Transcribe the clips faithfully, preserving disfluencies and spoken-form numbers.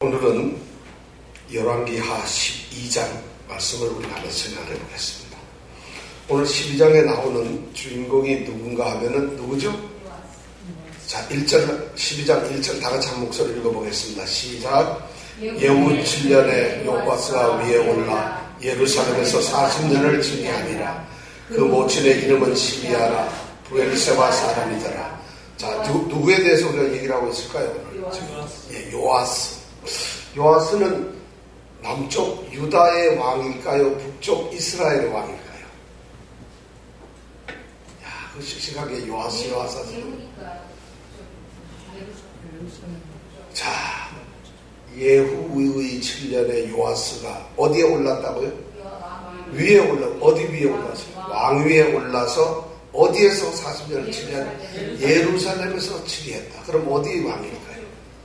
오늘은 열왕기하 십이 장 말씀을 우리가 한번 생각해 보겠습니다. 오늘 십이 장에 나오는 주인공이 누군가 하면은 누구죠? 자, 일 절, 십이 장 일 절 다 같이 한 목소리 읽어보겠습니다. 시작. 예후 칠 년에 요아스가 위에 올라 예루살렘에서 사십 년을 지휘하니라. 그 모친의 이름은 시비아라 브엘세바 사람이더라. 자, 누, 누구에 대해서 우리가 얘기를 하고 있을까요? 예, 요아스. 요아스는 남쪽 유다의 왕일까요? 북쪽 이스라엘의 왕일까요? 야, 그 씩씩하게 요아스, 요아스 하시는. 자, 예후의 칠 년에 요아스가 어디에 올랐다고요? 위에 올라, 어디 위에 올랐어요? 왕 위에 올라서 어디에서 사십 년을 치리하냐? 예루살렘에서 치리했다. 그럼 어디 왕일까요?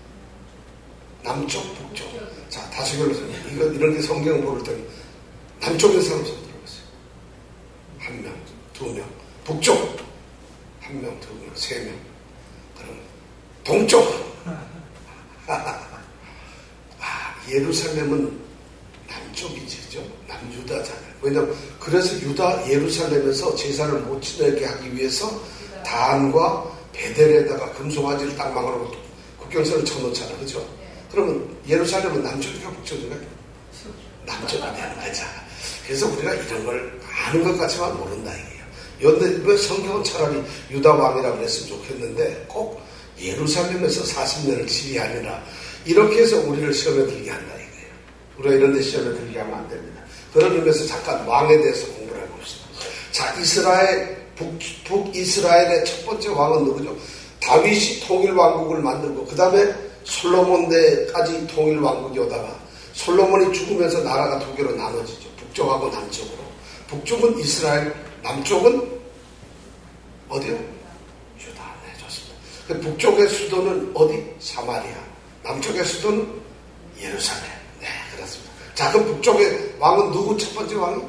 남쪽, 북쪽. 자, 다시 걸로서는 이거 이런 게 성경을 모를 때는 남쪽에 사람 손 들어보세요. 한 명, 두 명. 북쪽 한 명, 두 명, 세 명. 그럼 동쪽. 아, 예루살렘은 남쪽이죠. 남유다잖아요. 왜냐하면 그래서 유다 예루살렘에서 제사를 못 지내게 하기 위해서 단과 베델에다가 금송아지를 딱 막아놓고 국경선을 쳐놓잖아, 그죠? 그러면 예루살렘은 남쪽인가 북쪽인가? 남쪽이 되는 거죠. 그래서 우리가 이런 걸 아는 것 같지만 모른다 이게요. 그런데 왜 성경은 차라리 유다 왕이라고 그랬으면 좋겠는데 꼭 예루살렘에서 사십 년을 지휘하느라 이렇게 해서 우리를 시험에 들게 한다 이거예요. 우리가 이런 데 시험에 들게 하면 안 됩니다. 그런 의미에서 잠깐 왕에 대해서 공부를 해봅시다. 자, 이스라엘, 북, 북이스라엘의 첫 번째 왕은 누구죠? 다윗이 통일왕국을 만들고 그 다음에 솔로몬 때까지 통일왕국이 오다가 솔로몬이 죽으면서 나라가 두 개로 나눠지죠. 북쪽하고 남쪽으로. 북쪽은 이스라엘, 남쪽은 어디요? 유다. 네, 좋습니다. 북쪽의 수도는 어디? 사마리아. 남쪽의 수도는 예루살렘. 네, 그렇습니다. 자, 그럼 북쪽의 왕은 누구 첫 번째 왕이?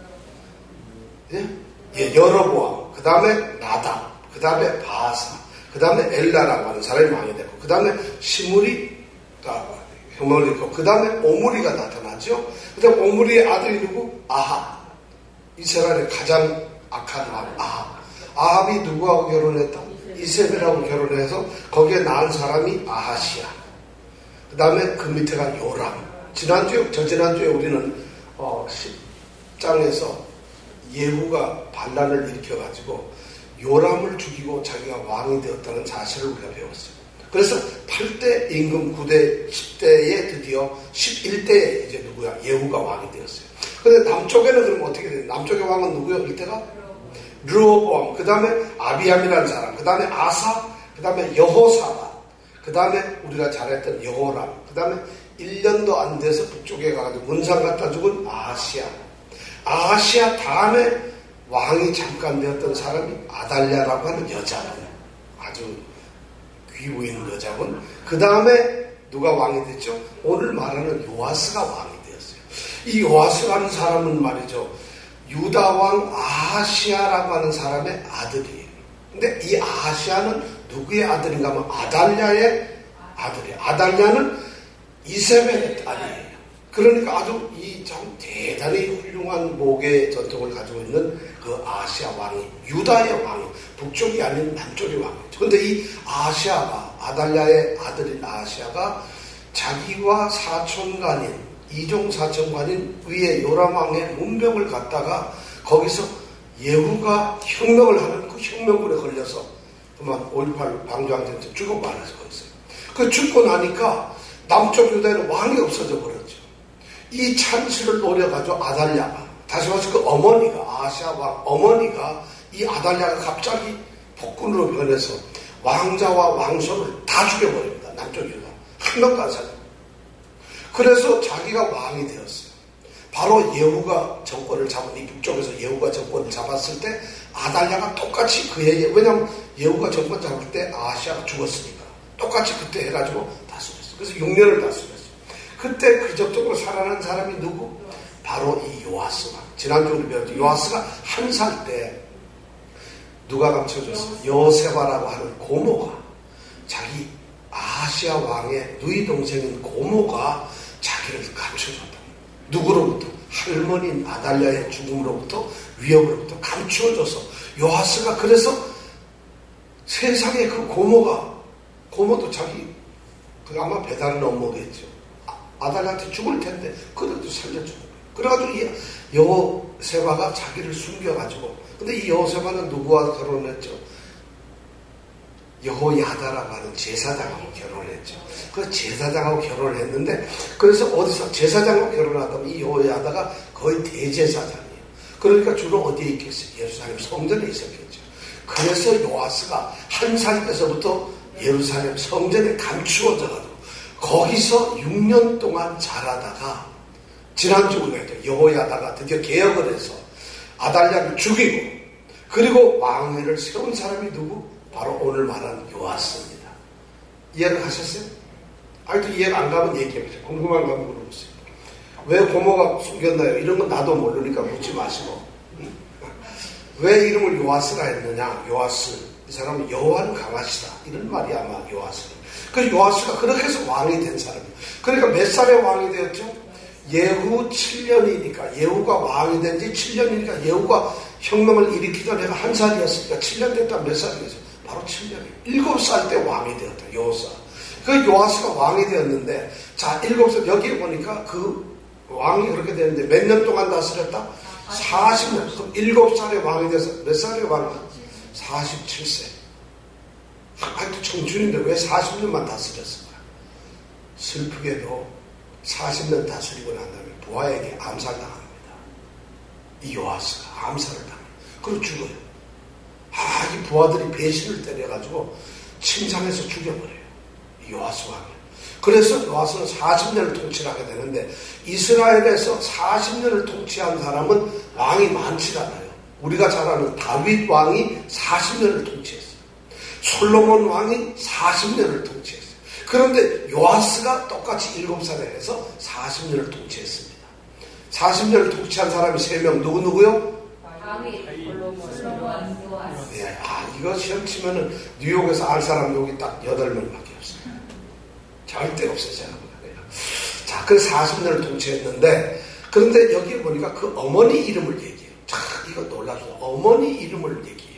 예? 예, 여로보암. 그 다음에 나답. 그 다음에 바사. 그 다음에 엘라라고 하는 사람이 왕이 되고, 그 다음에 시므리, 혐오를 있고, 그 다음에 오므리가 나타나죠. 그 다음에 오므리의 아들이 누구? 아합. 이스라엘의 가장 악한 왕, 아합. 아합이 누구하고 결혼했다? 이세벨하고 결혼해서 거기에 낳은 사람이 아하시아. 그 다음에 그 밑에가 요람. 지난주에, 저 지난주에 우리는 어, 십 장에서 예후가 반란을 일으켜가지고 요람을 죽이고 자기가 왕이 되었다는 사실을 우리가 배웠어요. 그래서 팔 대 임금 구 대 십 대에 드디어 십일 대에 이제 누구야? 예후가 왕이 되었어요. 그런데 남쪽에는 그럼 어떻게 돼요? 남쪽의 왕은 누구요? 일 대가? 르호보암. 그 다음에 아비암이라는 사람. 그 다음에 아사. 그 다음에 여호사밧. 그 다음에 우리가 잘했던 여호람. 그 다음에 일 년도 안 돼서 북쪽에 가가지고 문상 갖다 죽은 아하시아. 아하시아 다음에 왕이 잠깐 되었던 사람이 아달랴라고 하는 여자분. 아주 귀부인 여자분. 그 다음에 누가 왕이 됐죠? 오늘 말하는 요아스가 왕이 되었어요. 이 요아스라는 사람은 말이죠. 유다 왕 아하시아라고 하는 사람의 아들이에요. 근데 이 아하시아는 누구의 아들인가 하면 아달랴의 아들이에요. 아달랴는 이세벨의 딸이에요. 그러니까 아주 이 참 대단히 훌륭한 목의 전통을 가지고 있는 그 아시아 왕이 유다의 왕이 북쪽이 아닌 남쪽의 왕이죠. 그런데 이 아시아가 아달랴의 아들인 아시아가 자기와 사촌간인 이종 사촌간인 위에 요람 왕의 문병을 갖다가 거기서 예후가 혁명을 하는 그 혁명군에 걸려서 그만 오일팔 방조항전 때 죽어 말아서 거기서 그 죽고 나니까 남쪽 유다에는 왕이 없어져 버렸죠. 이 찬스를 노려가지고 아달랴가 다시 말해서 그 어머니가 아시아 왕 어머니가 이 아달랴가 갑자기 폭군으로 변해서 왕자와 왕손을 다 죽여버립니다. 남쪽 유다 한 명도 안 살아요. 그래서 자기가 왕이 되었어요. 바로 예후가 정권을 잡은 이 북쪽에서 예후가 정권을 잡았을 때 아달랴가 똑같이 그에게 왜냐하면 예후가 정권 잡을 때 아시아가 죽었으니까 똑같이 그때 해가지고 다스렸어요. 그래서 육 년을 다스렸어요. 그때 그적적으로 살아난 사람이 누구? 바로 이 요아스가. 지난주 우리 배웠죠. 요아스가 한 살 때 누가 감춰줬어요? 여세바라고 하는 고모가 자기 아하시아 왕의 누이 동생인 고모가 자기를 감춰줬다. 누구로부터? 할머니인 아달랴의 죽음으로부터, 위협으로부터 감추어줘서 요아스가 그래서 세상에 그 고모가, 고모도 자기 그 아마 배달을 넘어겠죠. 아달랴한테 죽을 텐데 그래도 살려주는 거예요. 그래가지고 여호세바가 자기를 숨겨가지고, 근데 이 여호세바는 누구와 결혼했죠? 여호야다라고 하는 제사장하고 결혼을 했죠. 그 제사장하고 결혼을 했는데, 그래서 어디서 제사장하고 결혼하다면 이 여호야다가 거의 대제사장이에요. 그러니까 주로 어디에 있겠어요? 예루살렘 성전에 있었겠죠. 그래서 요아스가 한 살 때서부터 예루살렘 성전에 감추어져가지고 거기서 육 년 동안 자라다가, 지난주 우리가 했죠. 여호야다가 드디어 개혁을 해서 아달랴를 죽이고, 그리고 왕위를 세운 사람이 누구? 바로 오늘 말한 요아스입니다. 이해를 하셨어요? 아직도 이해가 안 가면 얘기해보세요. 궁금한 거 한번 물어보세요. 왜 고모가 숨겼나요? 이런 건 나도 모르니까 묻지 마시고. 응? 왜 이름을 요아스라 했느냐? 요아스, 이 사람은 여호와는 강하시다, 이런 말이 아마 요아스. 그래서 요아스가 그렇게 해서 왕이 된 사람이에요. 그러니까 몇 살에 왕이 되었죠? 예후 칠 년이니까, 예후가 왕이 된 지 칠 년이니까 예후가 혁명을 일으키던 해가 한 살이었으니까 칠 년 됐다 몇 살이겠어요? 바로 칠 년이에요. 일곱 살 때 왕이 되었다. 요사. 그 요아스가 왕이 되었는데, 자, 일곱 살, 여기에 보니까 그 왕이 그렇게 되는데 몇 년 동안 다스렸다? 사십 년. 그럼 일곱 살에 왕이 돼서 몇 살에 왕이? 사십칠 세. 아직도 청춘인데 왜 사십 년만 다스렸을까? 슬프게도 사십 년 다스리고 난 다음에 부하에게 암살당합니다. 이 요아스가 암살을 당해요. 그리고 죽어요. 아, 이 부하들이 배신을 때려가지고 침상에서 죽여버려요. 이 요아스 왕을. 그래서 요아스는 사십 년을 통치를 하게 되는데, 이스라엘에서 사십 년을 통치한 사람은 왕이 많지 않아요. 우리가 잘 아는 다윗 왕이 사십 년을 통치했어요. 솔로몬 왕이 사십 년을 통치했어요. 그런데 요아스가 똑같이 일곱 살에 해서 사십 년을 통치했습니다. 사십 년을 통치한 사람이 세 명, 누구누구요? 다윗, 솔로몬, 요아스. 네, 아, 이거 시험 치면은 뉴욕에서 알 사람 여기 딱 여덟 명밖에 없어요. 절대 없어요, 제가 보기에는. 자, 그 사십 년을 통치했는데, 그런데 여기 보니까 그 어머니 이름을 얘기해요. 자, 이거 놀랍죠. 어머니 이름을 얘기해요.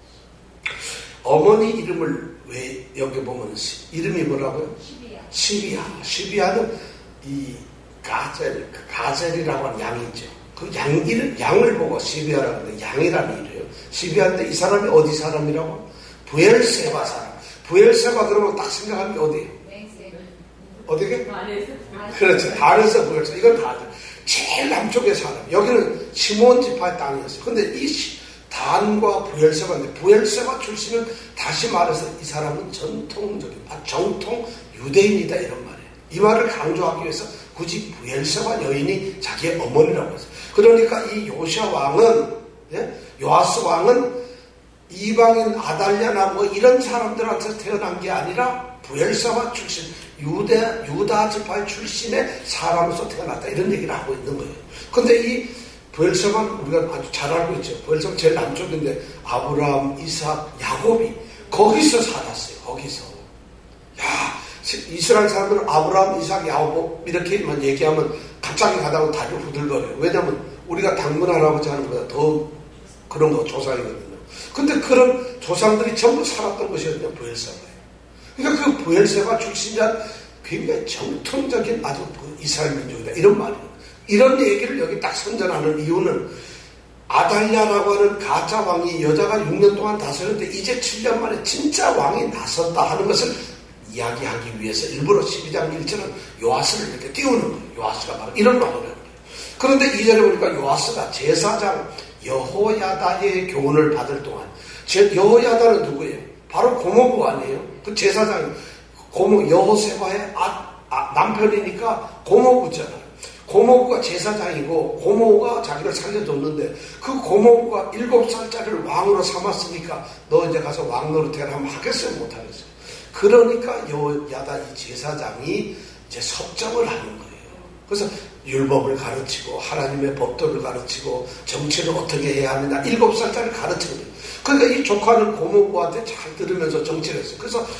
어머니 이름을 왜 여기 보면 이름이 뭐라고요? 시비야. 시비야. 시비야는 이 가젤, 가젤이라고 하는 양이 있죠. 그 양 이름, 양을 보고 시비야라고 하는데 양이라는 이래요. 시비야인데 이 사람이 어디 사람이라고? 부엘세바 사람. 부엘세바 그러면 딱 생각하는 게 어디예요? 어디게? 그렇죠. 단에서 부엘세바. 이건 다 제일 남쪽의 사람. 여기는 시몬 지파의 땅이었어요. 근데 이 단과 부엘세바인데, 부엘세바 출신은 다시 말해서 이 사람은 전통적인, 아, 정통 유대인이다, 이런 말이에요. 이 말을 강조하기 위해서 굳이 부엘세바 여인이 자기의 어머니라고 했어요. 그러니까 이 요시아 왕은, 예? 요아스 왕은 이방인 아달랴나 뭐 이런 사람들한테 태어난 게 아니라 부엘세바 출신, 유대, 유다 지파의 출신의 사람으로서 태어났다, 이런 얘기를 하고 있는 거예요. 근데 이 부엘세바는 우리가 아주 잘 알고 있죠. 부엘세바 제일 남쪽인데 아브라함, 이삭, 야곱이 거기서 살았어요. 거기서. 야, 이스라엘 사람들은 아브라함, 이삭, 야곱 이렇게만 얘기하면 갑자기 가다가 다리를 후들거려요. 왜냐하면 우리가 당군 할아버지 하는 것보다 더 그런 거 조상이거든요. 근데 그런 조상들이 전부 살았던 것이었냐, 부엘세바예요. 그러니까 그 부엘세바 출신자 굉장히 정통적인 아주 그 이스라엘 민족이다, 이런 말이에요. 이런 얘기를 여기 딱 선전하는 이유는 아달랴라고 하는 가짜 왕이 여자가 육 년 동안 다스렸는데 이제 칠 년 만에 진짜 왕이 나섰다 하는 것을 이야기하기 위해서 일부러 십이 장 일 절은 요아스를 이렇게 띄우는 거예요. 요아스가 바로 이런 말을 하는 거예요. 그런데 이 절에 보니까 요아스가 제사장 여호야다의 교훈을 받을 동안, 여호야다는 누구예요? 바로 고모부 아니에요? 그 제사장이 고모, 여호세바의 아, 아, 남편이니까 고모부잖아요. 고모부가 제사장이고 고모가 자기를 살려줬는데 그 고모부가 일곱 살짜리를 왕으로 삼았으니까 너 이제 가서 왕 노릇해라 하면 하겠어요? 못하겠어요? 그러니까 여호야다 이 제사장이 이제 섭정을 하는 거예요. 그래서 율법을 가르치고 하나님의 법도를 가르치고 정치를 어떻게 해야 하느냐, 일곱 살짜리를 가르치는 거예요. 그러니까 이 조카는 고모부한테 잘 들으면서 정치를 했어요. 그래서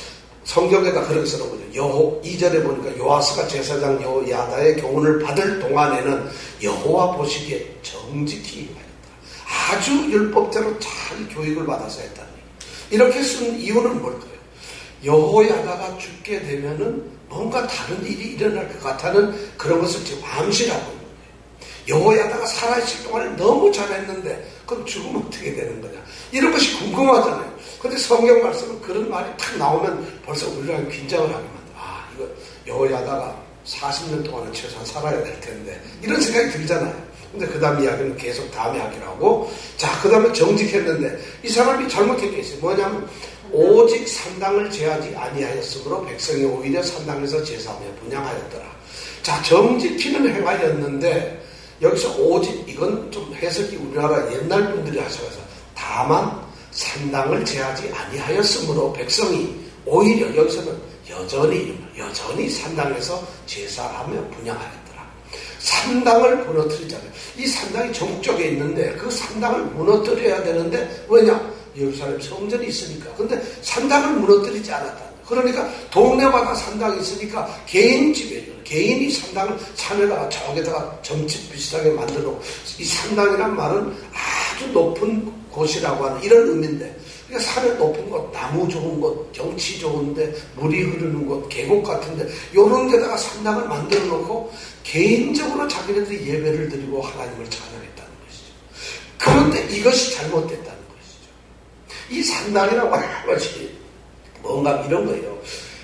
성경에다 그렇게 써놓은 거죠. 여호, 이 절에 보니까 요아스가 제사장 여호야다의 교훈을 받을 동안에는 여호와 보시기에 정직히 하였다. 아주 율법대로 잘 교육을 받아서 했다는 얘기. 이렇게 쓴 이유는 뭘까요? 여호야다가 죽게 되면은 뭔가 다른 일이 일어날 것 같다는 그런 것을 지금 암시하고 있는 거예요. 여호야다가 살아있을 동안에 너무 잘했는데 그럼 죽으면 어떻게 되는 거냐. 이런 것이 궁금하잖아요. 근데 성경 말씀은 그런 말이 탁 나오면 벌써 우리가 긴장을 하게 만들어. 아, 이거 여호야다가 사십 년 동안은 최소한 살아야 될 텐데. 이런 생각이 들잖아요. 근데 그 다음 이야기는 계속 다음에 하기로 하고. 자, 그 다음에 정직했는데 이 사람이 잘못한 게 있어요. 뭐냐면 오직 산당을 제하지 아니하였으므로 백성이 오히려 산당에서 제사하며 분향하였더라. 자, 정직히는 행하였는데 여기서 오직 이건 좀 해석이 우리나라 옛날 분들이 하셔서 다만 산당을 제하지 아니하였으므로 백성이 오히려 여기서는 여전히 여전히 산당에서 제사하며 분향하였더라. 산당을 무너뜨리잖아요. 이 산당이 전국적에 있는데 그 산당을 무너뜨려야 되는데 왜냐? 예루살렘 성전이 있으니까. 근데 산당을 무너뜨리지 않았다. 그러니까 동네마다 산당이 있으니까 개인 집에 개인이 산당을 산에다가 저기다가 점집 비슷하게 만들어. 이 산당이란 말은 아주 높은 곳이라고 하는 이런 의미인데, 그러니까 산에 높은 곳, 나무 좋은 곳, 경치 좋은데, 물이 흐르는 곳, 계곡 같은데 이런 데다가 산당을 만들어 놓고 개인적으로 자기네들이 예배를 드리고 하나님을 찬양했다는 것이죠. 그런데 이것이 잘못됐다는 것이죠. 이 산당이라고 하는 것이 뭔가 이런 거예요.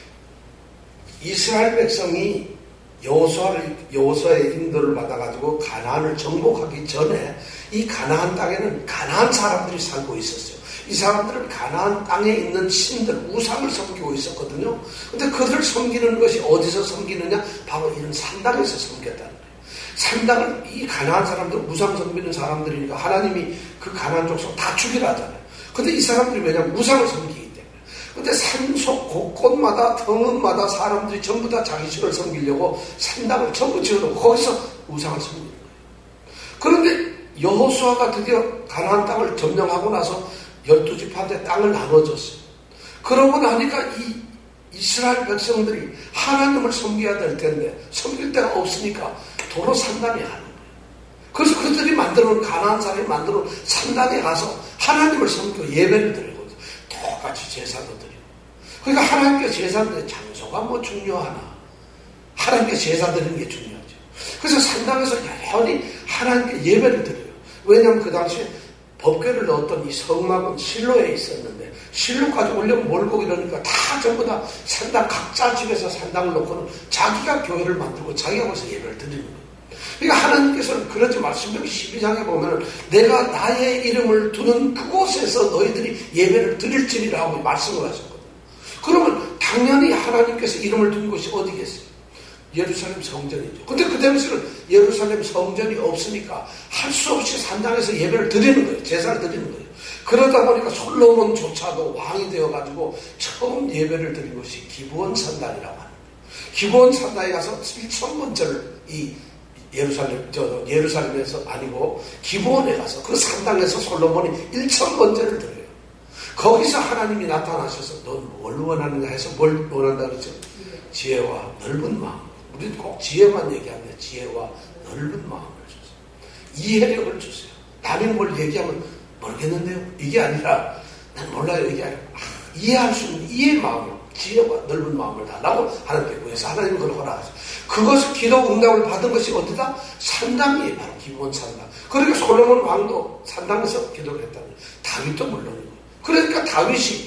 이스라엘 백성이 여호수아를 여호수아의 인도를 받아가지고 가나안을 정복하기 전에 이 가나안 땅에는 가나안 사람들이 살고 있었어요. 이 사람들은 가나안 땅에 있는 신들, 우상을 섬기고 있었거든요. 근데 그들을 섬기는 것이 어디서 섬기느냐? 바로 이런 산당에서 섬겼다는 거예요. 산당을 이 가나안 사람들은 우상 섬기는 사람들이니까 하나님이 그 가나안 족속 다 죽이라 하잖아요. 근데 이 사람들이 왜냐면 우상을 섬기기 근데 산속 곳곳마다 터무마다 사람들이 전부 다 자기 신을 섬기려고 산당을 전부 지어놓고 거기서 우상을 섬기는 거예요. 그런데 여호수아가 드디어 가나안 땅을 점령하고 나서 열두 지파한테 땅을 나눠줬어요. 그러고 나니까 이 이스라엘 백성들이 하나님을 섬겨야 될 텐데 섬길 데가 없으니까 도로 산당에 가는 거예요. 그래서 그들이 만들어놓은 가나안 사람이 만들어놓은 산당에 가서 하나님을 섬기고 예배를 드리고 똑같이 제사도 드리고. 그러니까 하나님께 제사 드리는 장소가 뭐 중요하나. 하나님께 제사 드리는 게 중요하죠. 그래서 산당에서 여전히 하나님께 예배를 드려요. 왜냐하면 그 당시에 법궤를 넣었던 이 성막은 실로에 있었는데 실로까지 올려면 멀고 이러니까 다 전부 다 산당 각자 집에서 산당을 놓고는 자기가 교회를 만들고 자기가 거기서 예배를 드리는 거예요. 그러니까 하나님께서는 그러지 마. 신명기 십이 장에 보면은 내가 나의 이름을 두는 그곳에서 너희들이 예배를 드릴지니라고 말씀을 하셨거든요. 그러면 당연히 하나님께서 이름을 둔 곳이 어디겠어요? 예루살렘 성전이죠. 근데 그 당시에는 예루살렘 성전이 없으니까 할 수 없이 산당에서 예배를 드리는 거예요. 제사를 드리는 거예요. 그러다 보니까 솔로몬조차도 왕이 되어가지고 처음 예배를 드린 곳이 기브온 산당이라고 하는 거예요. 기브온 산당에 가서 일천 번째를 이 예루살렘, 저, 예루살렘에서 아니고, 기브온에 가서, 그 산당에서 솔로몬이 일천 번째를 드려요. 거기서 하나님이 나타나셔서, 넌 뭘 원하느냐 해서 뭘 원한다 그러죠? 지혜와 넓은 마음. 우리는 꼭 지혜만 얘기하는데, 지혜와 넓은 마음을 주세요. 이해력을 주세요. 남이 뭘 얘기하면 모르겠는데요? 이게 아니라, 난 몰라요. 이게 아니라, 아, 이해할 수 있는 이해의 마음을, 지혜와 넓은 마음을 달라고 하나님께 구해서 하나님은 그걸 허락하세요. 그것을 기도 응답을 받은 것이 어디다? 산당이에요. 바로 기브온 산당. 그러니까 솔로몬 왕도 산당에서 기도를 했다는 거예요. 다윗도 물론이고. 그러니까 다윗이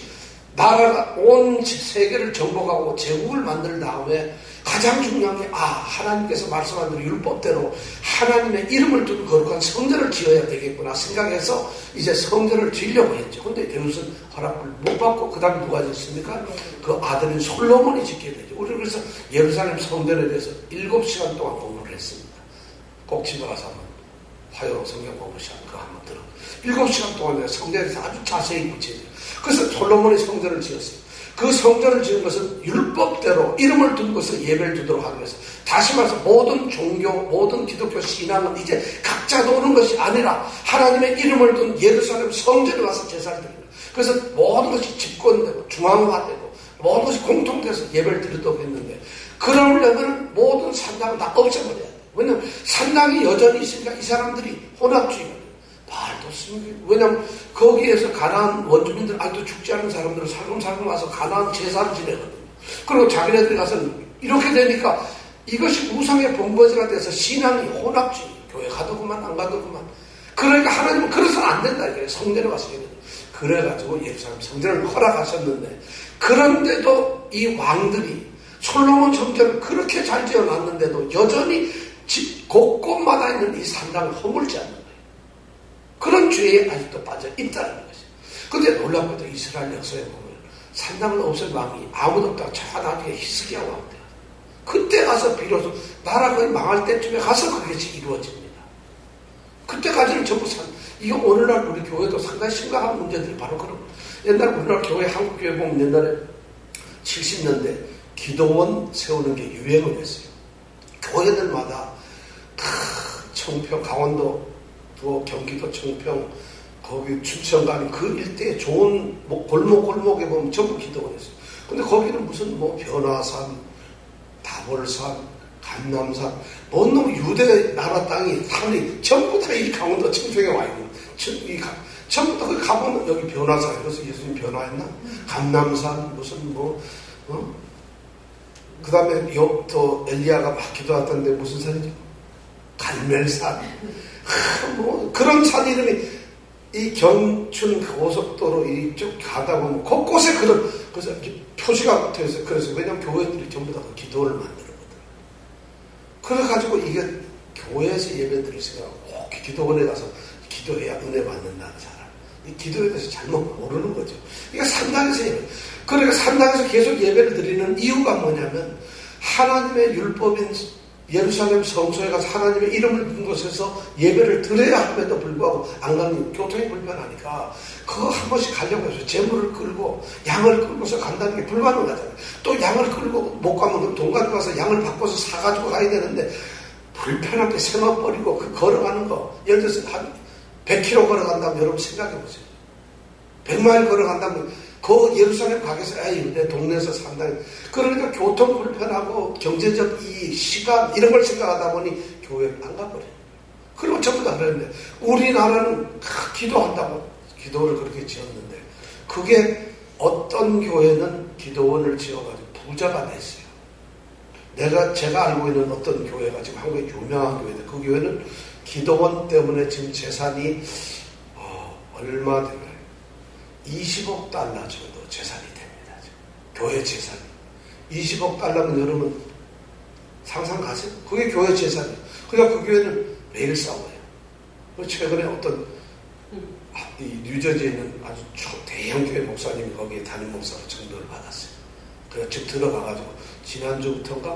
나라가 온 세계를 정복하고 제국을 만든 다음에 가장 중요한 게 아, 하나님께서 말씀한 대로 율법대로 하나님의 이름을 둔 거룩한 성전을 지어야 되겠구나 생각해서 이제 성전을 지으려고 했죠. 근데 다윗은 허락을 못 받고 그 다음에 누가 짓습니까? 그 아들인 솔로몬이 짓게 되죠. 우리는 그래서 예루살렘 성전에 대해서 일곱 시간 동안 공부를 했습니다. 꼭 집에 가서 한번 화요 성경 공부 시간 그거 한번 들어. 일곱 시간 동안 내가 성전에 대해서 아주 자세히 구체적으로. 그래서 솔로몬이 성전을 지었어요. 그 성전을 지은 것은 율법대로 이름을 둔 곳에 예배를 드리도록 하기 위해서. 다시 말해서 모든 종교, 모든 기독교 신앙은 이제 각자 도는 것이 아니라 하나님의 이름을 둔 예루살렘 성전에 와서 제사를 드립니다. 그래서 모든 것이 집권되고 중앙화되고 모두 공통돼서 예배를 드리도록 했는데, 그러려면 모든 산당을 다 없애버려야 돼. 왜냐면 산당이 여전히 있으니까 이 사람들이 혼합주의거든요. 말도 없습니다. 왜냐면 거기에서 가나안 원주민들, 아직도 죽지 않은 사람들은 살금살금 와서 가나안 제사를 지내거든요. 그리고 자기네들이 가서 이렇게 되니까 이것이 우상의 본거지가 돼서 신앙이 혼합주의. 교회 가더구만 안 가더구만. 그러니까 하나님은 그래서는 안 된다 이거예요. 성전에 와서 예배. 그래가지고 예루살렘 성전을 허락하셨는데, 그런데도 이 왕들이 솔로몬 성전을 그렇게 잘 지어놨는데도 여전히 집 곳곳마다 있는 이 산당을 허물지 않는 거예요. 그런 죄에 아직도 빠져 있다는 것이에요. 근데 놀랍게도 이스라엘 역사에 보면 산당을 없앤 왕이 아무도 없다가 저 나중에 히스기야 왕 때, 그때 가서 비로소 나라 거의 망할 때쯤에 가서 그것이 이루어집니다. 그때까지는 전부 산, 이거 오늘날 우리 교회도 상당히 심각한 문제들이 바로 그런 거예요. 옛날 우리나라 교회, 한국 교회 보면 옛날에 칠십 년대 기도원 세우는 게 유행을 했어요. 교회들마다 다 청평, 강원도, 또 경기도 청평, 거기 춘천간 그 일대에 좋은 뭐 골목 골목에 보면 전부 기도원 했어요. 근데 거기는 무슨 뭐 변화산, 다볼산, 감남산, 뭔 놈 유대 나라 땅이 산이 전부 다 이 강원도 청평에 와 있는, 이 전부 다 거기 가보면 여기 변화산, 그래서 예수님 변화했나? 감남산 무슨 뭐 어? 그 다음에 또 엘리야가 막 기도하던데 무슨 산이죠? 갈멜산. 하, 뭐 그런 산 이름이 이 경춘 고속도로 이쪽 가다 보면 곳곳에 그런, 그래서 이렇게 표시가 붙어 있어요. 그래서 왜냐면 교회들이 전부 다 그 기도를 만들거든. 그래가지고 이게 교회에서 예배 드릴 생각, 꼭 기도원에 가서 기도해야 은혜 받는다는 사람. 이 기도에 대해서 잘못 모르는 거죠. 이게 산당에서 예배. 그러니까 산당에서 계속 예배를 드리는 이유가 뭐냐면, 하나님의 율법인 예루살렘 성소에 가서 하나님의 이름을 부른 곳에서 예배를 드려야 함에도 불구하고 안 가는, 교통이 불편하니까 그거 한 번씩 가려고 해서 재물을 끌고 양을 끌고서 간다는 게 불가능하잖아요. 또 양을 끌고 못 가면 돈 가지고 가서 양을 바꿔서 사가지고 가야 되는데 불편하게 세워버리고 그 걸어가는 거, 예를 들어서 한 백 킬로미터 걸어간다면 여러분 생각해 보세요. 백 마일 걸어간다면 그 예루살렘 가게에서 에이 내 동네에서 산다. 그러니까 교통 불편하고 경제적 이 시간 이런 걸 생각하다 보니 교회를 안 가버려요. 그리고 전부 다 그랬는데, 우리나라는 기도한다고 기도를 그렇게 지었는데, 그게 어떤 교회는 기도원을 지어가지고 부자가 됐어요. 내가 제가 알고 있는 어떤 교회가 지금 한국에 유명한 교회인데, 그 교회는 기도원 때문에 지금 재산이 어, 얼마 되나요? 이십억 달러 정도 재산이 됩니다. 교회 재산이. 이십억 달러면 여러분 상상 가세요? 그게 교회 재산이에요. 그러니까 그 교회는 매일 싸워요. 최근에 어떤 이 뉴저지에 있는 아주 대형 교회 목사님이 거기에 담임 목사로 전도를 받았어요. 그래서 즉 들어가가지고 지난주부터인가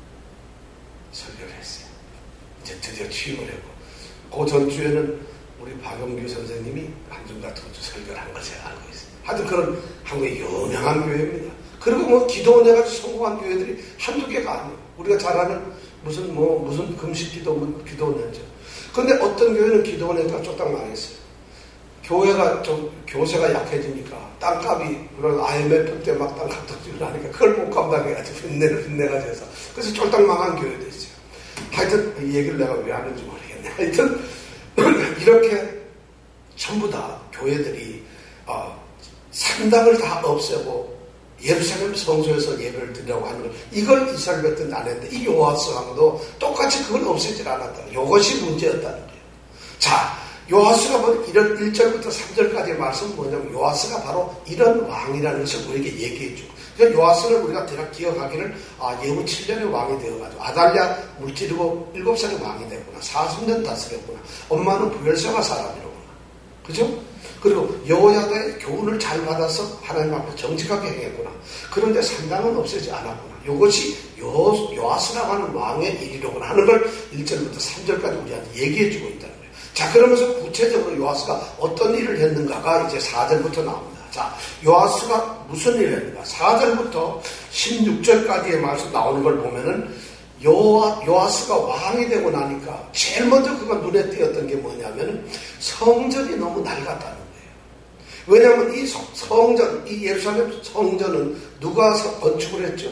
설교를 했어요. 이제 드디어 취임을 했고, 그 전주에는 우리 박영규 선생님이 한중 같은 거 설교를 한 걸 제가 알고 있어요. 하여튼 그런 한국의 유명한 교회입니다. 그리고 뭐 기도원 해가지고 성공한 교회들이 한두 개가 아니에요. 우리가 잘 아는 무슨 뭐 무슨 금식 기도, 기도원 했죠. 근데 어떤 교회는 기도원 했다가 쫄딱 망했어요. 교회가 좀 교세가 약해지니까 땅값이 그런 아이엠에프 때 막 땅값 덕질을 하니까 그걸 못 감당해가지고 빚내를 빚내가지고 해서 그래서 쫄딱 망한 교회도 있어요. 하여튼 이 얘기를 내가 왜 하는지 모르겠네. 하여튼 이렇게 전부 다 교회들이 어, 산당을 다 없애고 예루살렘 성소에서 예배를 드리라고 하는 걸, 이걸 이스라엘 백성들은 안 했는데 이 요아스 왕도 똑같이 그걸 없애질 않았다. 이것이 문제였다는 거예요. 자, 요아스가 뭐 이런 일 절부터 삼 절까지의 말씀은 뭐냐면, 요아스가 바로 이런 왕이라는 것을 우리에게 얘기해 주고, 그러니까 요아스를 우리가 대략 기억하기를, 아, 예후 칠 년에 왕이 되어가지고 아달랴 물질이고 일곱 살에 왕이 되구나, 사십 년 다스렸구나, 엄마는 부엘세바 사람이로구나, 그죠? 그리고 여호야다의 교훈을 잘 받아서 하나님 앞에 정직하게 행했구나. 그런데 산당은 없애지 않았구나. 이것이 요, 요아스라고 하는 왕의 일이로구나 하는 걸 일 절부터 삼 절까지 우리한테 얘기해 주고 있다는 거예요. 자, 그러면서 구체적으로 요아스가 어떤 일을 했는가가 이제 사 절부터 나옵니다. 자, 요아스가 무슨 일을 했는가? 사 절부터 십육 절까지의 말씀 나오는 걸 보면은 요아, 요아스가 왕이 되고 나니까 제일 먼저 그가 눈에 띄었던 게 뭐냐면 성전이 너무 낡았다는 거예요. 왜냐하면 이 성전, 이 예루살렘 성전은 누가 건축을 했죠?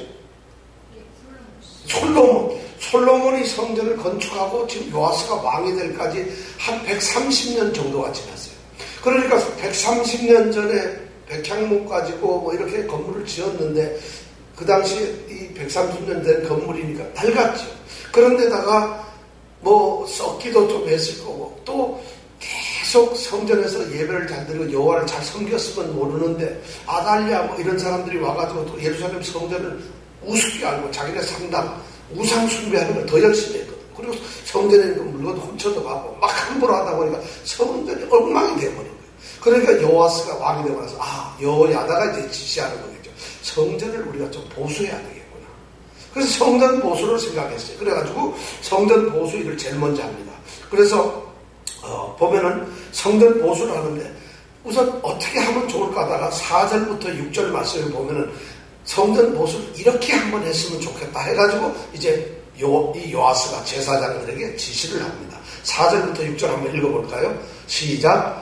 솔로몬. 솔로몬이 성전을 건축하고 지금 요아스가 왕이 될까지 한 백삼십 년 정도가 지났어요. 그러니까 백삼십 년 전에 백향목 가지고 뭐 이렇게 건물을 지었는데 그 당시에 이 백삼십 년 된 건물이니까 낡았죠. 그런데다가 뭐 썩기도 좀 했을 거고 또 계속 성전에서 예배를 잘 드리고 여호와를 잘 섬겼으면 모르는데 아달랴 뭐 이런 사람들이 와가지고 또 예루살렘 성전을 우습게 알고 자기네 상당 우상 숭배하는 걸 더 열심히 했거든. 그리고 성전에 있는 물건 훔쳐도 가고 막 함부로 하다 보니까 성전이 엉망이 돼버린 거예요. 그러니까 요아스가 왕이 되고 나서 아 여호야다가 이제 지시하는 거겠죠. 성전을 우리가 좀 보수해야 되겠구나. 그래서 성전 보수를 생각했어요. 그래가지고 성전 보수 일을 제일 먼저 합니다. 그래서 어, 보면은 성전 보수를 하는데 우선 어떻게 하면 좋을까 하다가 사 절부터 육 절 말씀을 보면은 성전 보수를 이렇게 한번 했으면 좋겠다 해가지고 이제 요, 이 요아스가 제사장들에게 지시를 합니다. 사 절부터 육 절 한번 읽어볼까요? 시작.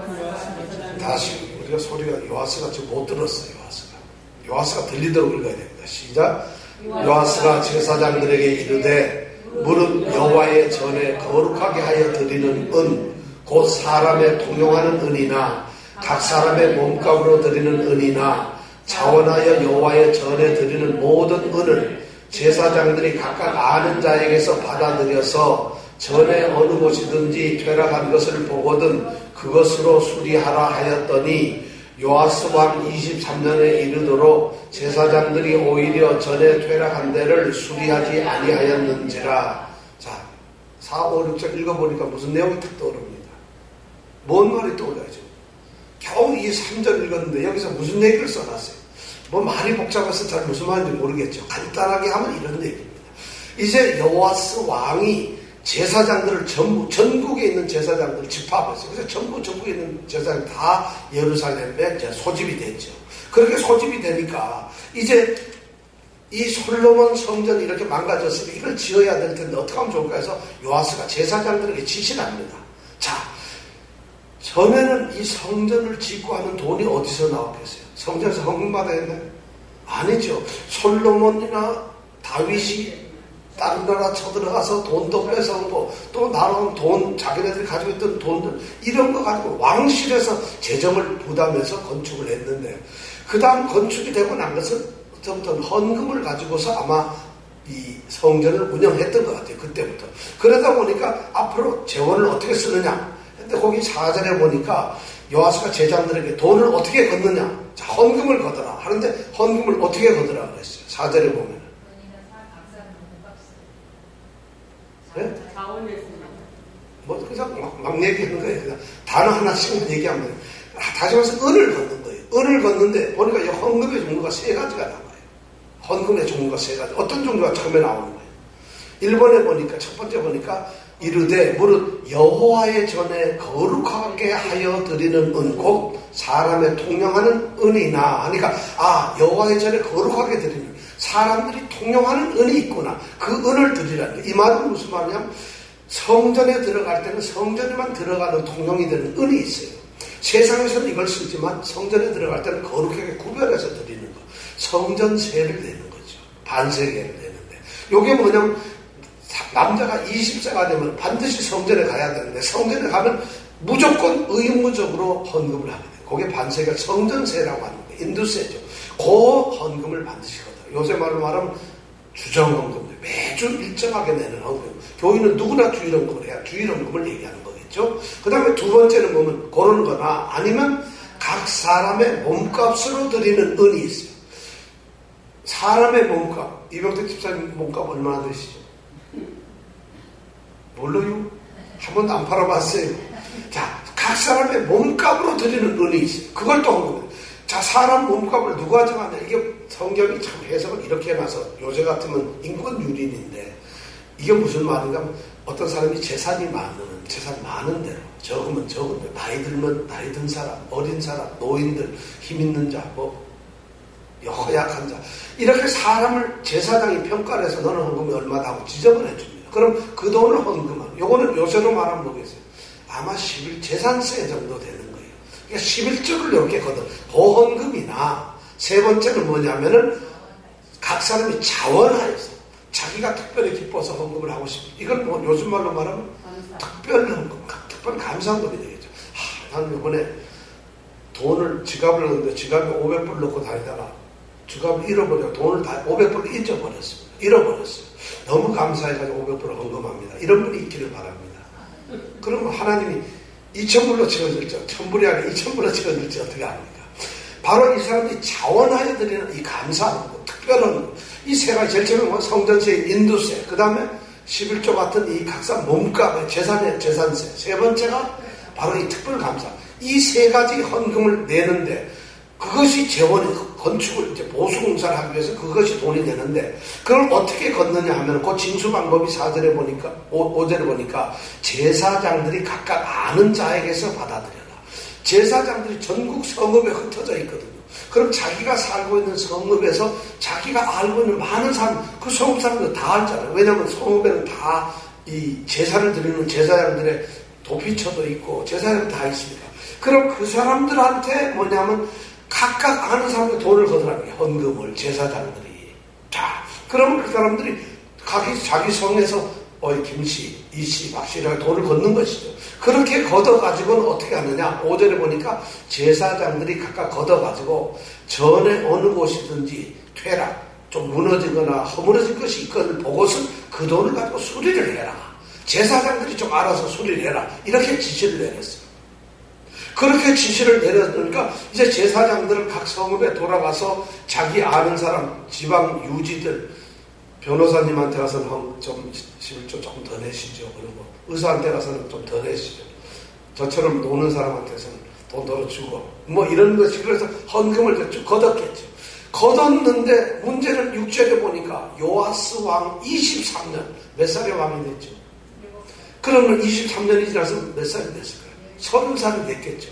다시 우리가 소리가 요아스가 지금 못 들었어요. 요아스가 요아스가 들리도록 읽어야 됩니다. 시작. 요아스가 제사장들에게 이르되 무릇 여호와의 전에 거룩하게 하여 드리는 은 곧 사람의 통용하는 은이나 각 사람의 몸값으로 드리는 은이나 자원하여 여호와의 전에 드리는 모든 은을 제사장들이 각각 아는 자에게서 받아들여서 전에 어느 곳이든지 퇴락한 것을 보거든 그것으로 수리하라 하였더니 요아스 왕 이십삼 년에 이르도록 제사장들이 오히려 전에 퇴락한 데를 수리하지 아니하였는지라. 자, 사, 오, 육 절 읽어보니까 무슨 내용이 딱 떠오릅니다. 뭔 말이 떠올라야죠? 겨우 이 삼 절 읽었는데 여기서 무슨 얘기를 써놨어요? 뭐 말이 복잡해서 잘 무슨 말인지 모르겠죠. 간단하게 하면 이런 얘기입니다. 이제 요아스 왕이 제사장들을 전부 전국에 있는 제사장들을 집합했어요. 그래서 전부 전국에 있는 제사장 다 예루살렘에 이제 소집이 됐죠. 그렇게 소집이 되니까 이제 이 솔로몬 성전이 이렇게 망가졌으니 이걸 지어야 될 텐데 어떻게 하면 좋을까 해서 요아스가 제사장들에게 지시를 합니다. 자, 전에는 이 성전을 짓고 하는 돈이 어디서 나왔겠어요? 성전에서 헌금 받아야 했나요? 아니죠. 솔로몬이나 다윗이 다른 나라 쳐들어가서 돈도 뺏어오고 또 나라는 돈, 자기네들이 가지고 있던 돈들 이런 거 가지고 왕실에서 재정을 부담해서 건축을 했는데 그 다음 건축이 되고 난 것은 그때부터 헌금을 가지고서 아마 이 성전을 운영했던 것 같아요. 그때부터. 그러다 보니까 앞으로 재원을 어떻게 쓰느냐. 근데 거기 사 절에 보니까 요아스가 제장들에게 돈을 어떻게 걷느냐. 자, 헌금을 걷어라. 하는데 헌금을 어떻게 걷으라 그랬어요. 사 절에 보면. 네? 뭐 그냥 막, 막 얘기하는 거예요. 그냥 단어 하나씩만 얘기하면 돼요. 아, 다시 말해서 은을 걷는 거예요. 은을 걷는데 보니까 이 헌금의 종류가 세 가지가 나와요. 헌금의 종류가 세 가지. 어떤 종류가 처음에 나오는 거예요. 일 번에 보니까 첫 번째 보니까 이르되 무릇 여호와의 전에 거룩하게 하여 드리는 은 곧 사람의 통용하는 은이나 하니까 아 여호와의 전에 거룩하게 드리는 사람들이 통용하는 은이 있구나. 그 은을 드리라는 거예요. 이 말은 무슨 말이냐면 성전에 들어갈 때는 성전에만 들어가는 통용이 되는 은이 있어요. 세상에서는 이걸 쓰지만 성전에 들어갈 때는 거룩하게 구별해서 드리는 거. 성전세를 내는 거죠. 반세계를 내는데. 이게 뭐냐면 남자가 이십 세가 되면 반드시 성전에 가야 되는데 성전에 가면 무조건 의무적으로 헌금을 하게 돼요. 그게 반세계 성전세라고 하는 거예요. 인두세죠. 그 헌금을 반드시 거둬요. 요새 말로 말하면 주정헌금. 매주 일정하게 내는 헌금. 교인은 누구나 주일헌금을 해야 주일헌금을 얘기하는 거겠죠. 그 다음에 두 번째는 보면 그런 거나 아니면 각 사람의 몸값으로 드리는 은이 있어요. 사람의 몸값. 이병택 집사님 몸값 얼마나 되시죠? 몰라요? 한 번도 안 팔아봤어요. 자, 각 사람의 몸값으로 드리는 은이 있어요. 그걸 또 헌금해요. 자, 사람 몸값을 누가 정하냐? 이게 성경이 참 해석을 이렇게 해놔서 요새 같으면 인권유린인데 이게 무슨 말인가 하면 어떤 사람이 재산이 많은, 재산 많은 대로 적으면 적은 대로 나이 들면 나이 든 사람, 어린 사람, 노인들, 힘 있는 자, 뭐 허약한 자 이렇게 사람을 제사장이 평가를 해서 너는 헌금이 얼마다 하고 지적을 해줍니다. 그럼 그 돈을 헌금하는 요거는 요새로 말하면 뭐겠어요? 아마 십일 재산세 정도 되는 거예요. 그러니까 십일조를 이렇게 걷어. 보헌금이나 세 번째는 뭐냐면은 각 사람이 자원하여서 자기가 특별히 기뻐서 헌금을 하고 싶어. 이건 뭐 요즘 말로 말하면 특별 헌금, 특별 감사헌금이 되겠죠. 하, 나는 이번에 돈을 지갑을 넣었는데 지갑에 오백 불 넣고 다니다가 지갑을 잃어버려 돈을 다 오백 불을 잊어버렸습니다. 잃어버렸어요. 너무 감사해가지고 오백 불을 헌금합니다. 이런 분이 있기를 바랍니다. 그러면 하나님이 이천 불로 채워줄지, 천 불이 아니라 이천 불로 채워줄지 어떻게 합니까? 바로 이 사람들이 자원하여 드리는 이 감사하는 것, 특별한 것, 이 세 가지, 제일 처음에 성전세, 인도세, 그 다음에 십일조 같은 이 각각 몸값, 재산의 재산세, 세 번째가 바로 이 특별 감사. 이 세 가지 헌금을 내는데 그것이 재원이 건축을 이제 보수공사를 하기 위해서 그것이 돈이 되는데 그걸 어떻게 걷느냐 하면 그 징수 방법이 사절에 보니까 오 절에 보니까 제사장들이 각각 아는 자에게서 받아들여라. 제사장들이 전국 성읍에 흩어져 있거든요. 그럼 자기가 살고 있는 성읍에서 자기가 알고 있는 많은 사람, 그 성읍 사람들 다 알잖아요. 왜냐하면 성읍에는 다 이 제사를 드리는 제사장들의 도피처도 있고 제사장들 다 있으니까. 그럼 그 사람들한테 뭐냐면 각각 아는 사람들 돈을 거두라는 게 헌금을 제사장들이. 자, 그러면 그 사람들이 각기 자기 성에서 어, 김씨, 이씨, 박씨라고 돈을 걷는 것이죠. 그렇게 걷어가지고는 어떻게 하느냐? 오 절에 보니까 제사장들이 각각 걷어가지고 전에 어느 곳이든지 퇴락, 좀 무너지거나 허물어진 것이 있거든 보고서 그 돈을 가지고 수리를 해라. 제사장들이 좀 알아서 수리를 해라. 이렇게 지시를 내렸어요. 그렇게 지시를 내렸으니까 이제 제사장들은 각 성읍에 돌아가서 자기 아는 사람, 지방 유지들, 변호사님한테 가서는 좀 십일조 조금 더 내시죠. 그리고 의사한테 가서는 좀 더 내시죠. 저처럼 노는 사람한테서는 돈 더 주고 뭐 이런 것이 그래서 헌금을 쭉 걷었겠죠. 걷었는데 문제는 육 절에 보니까 요아스 왕 이십삼 년 몇 살의 왕이 됐죠? 그러면 이십삼 년이 지나서 몇 살이 됐을까요? 서른 살이 됐겠죠.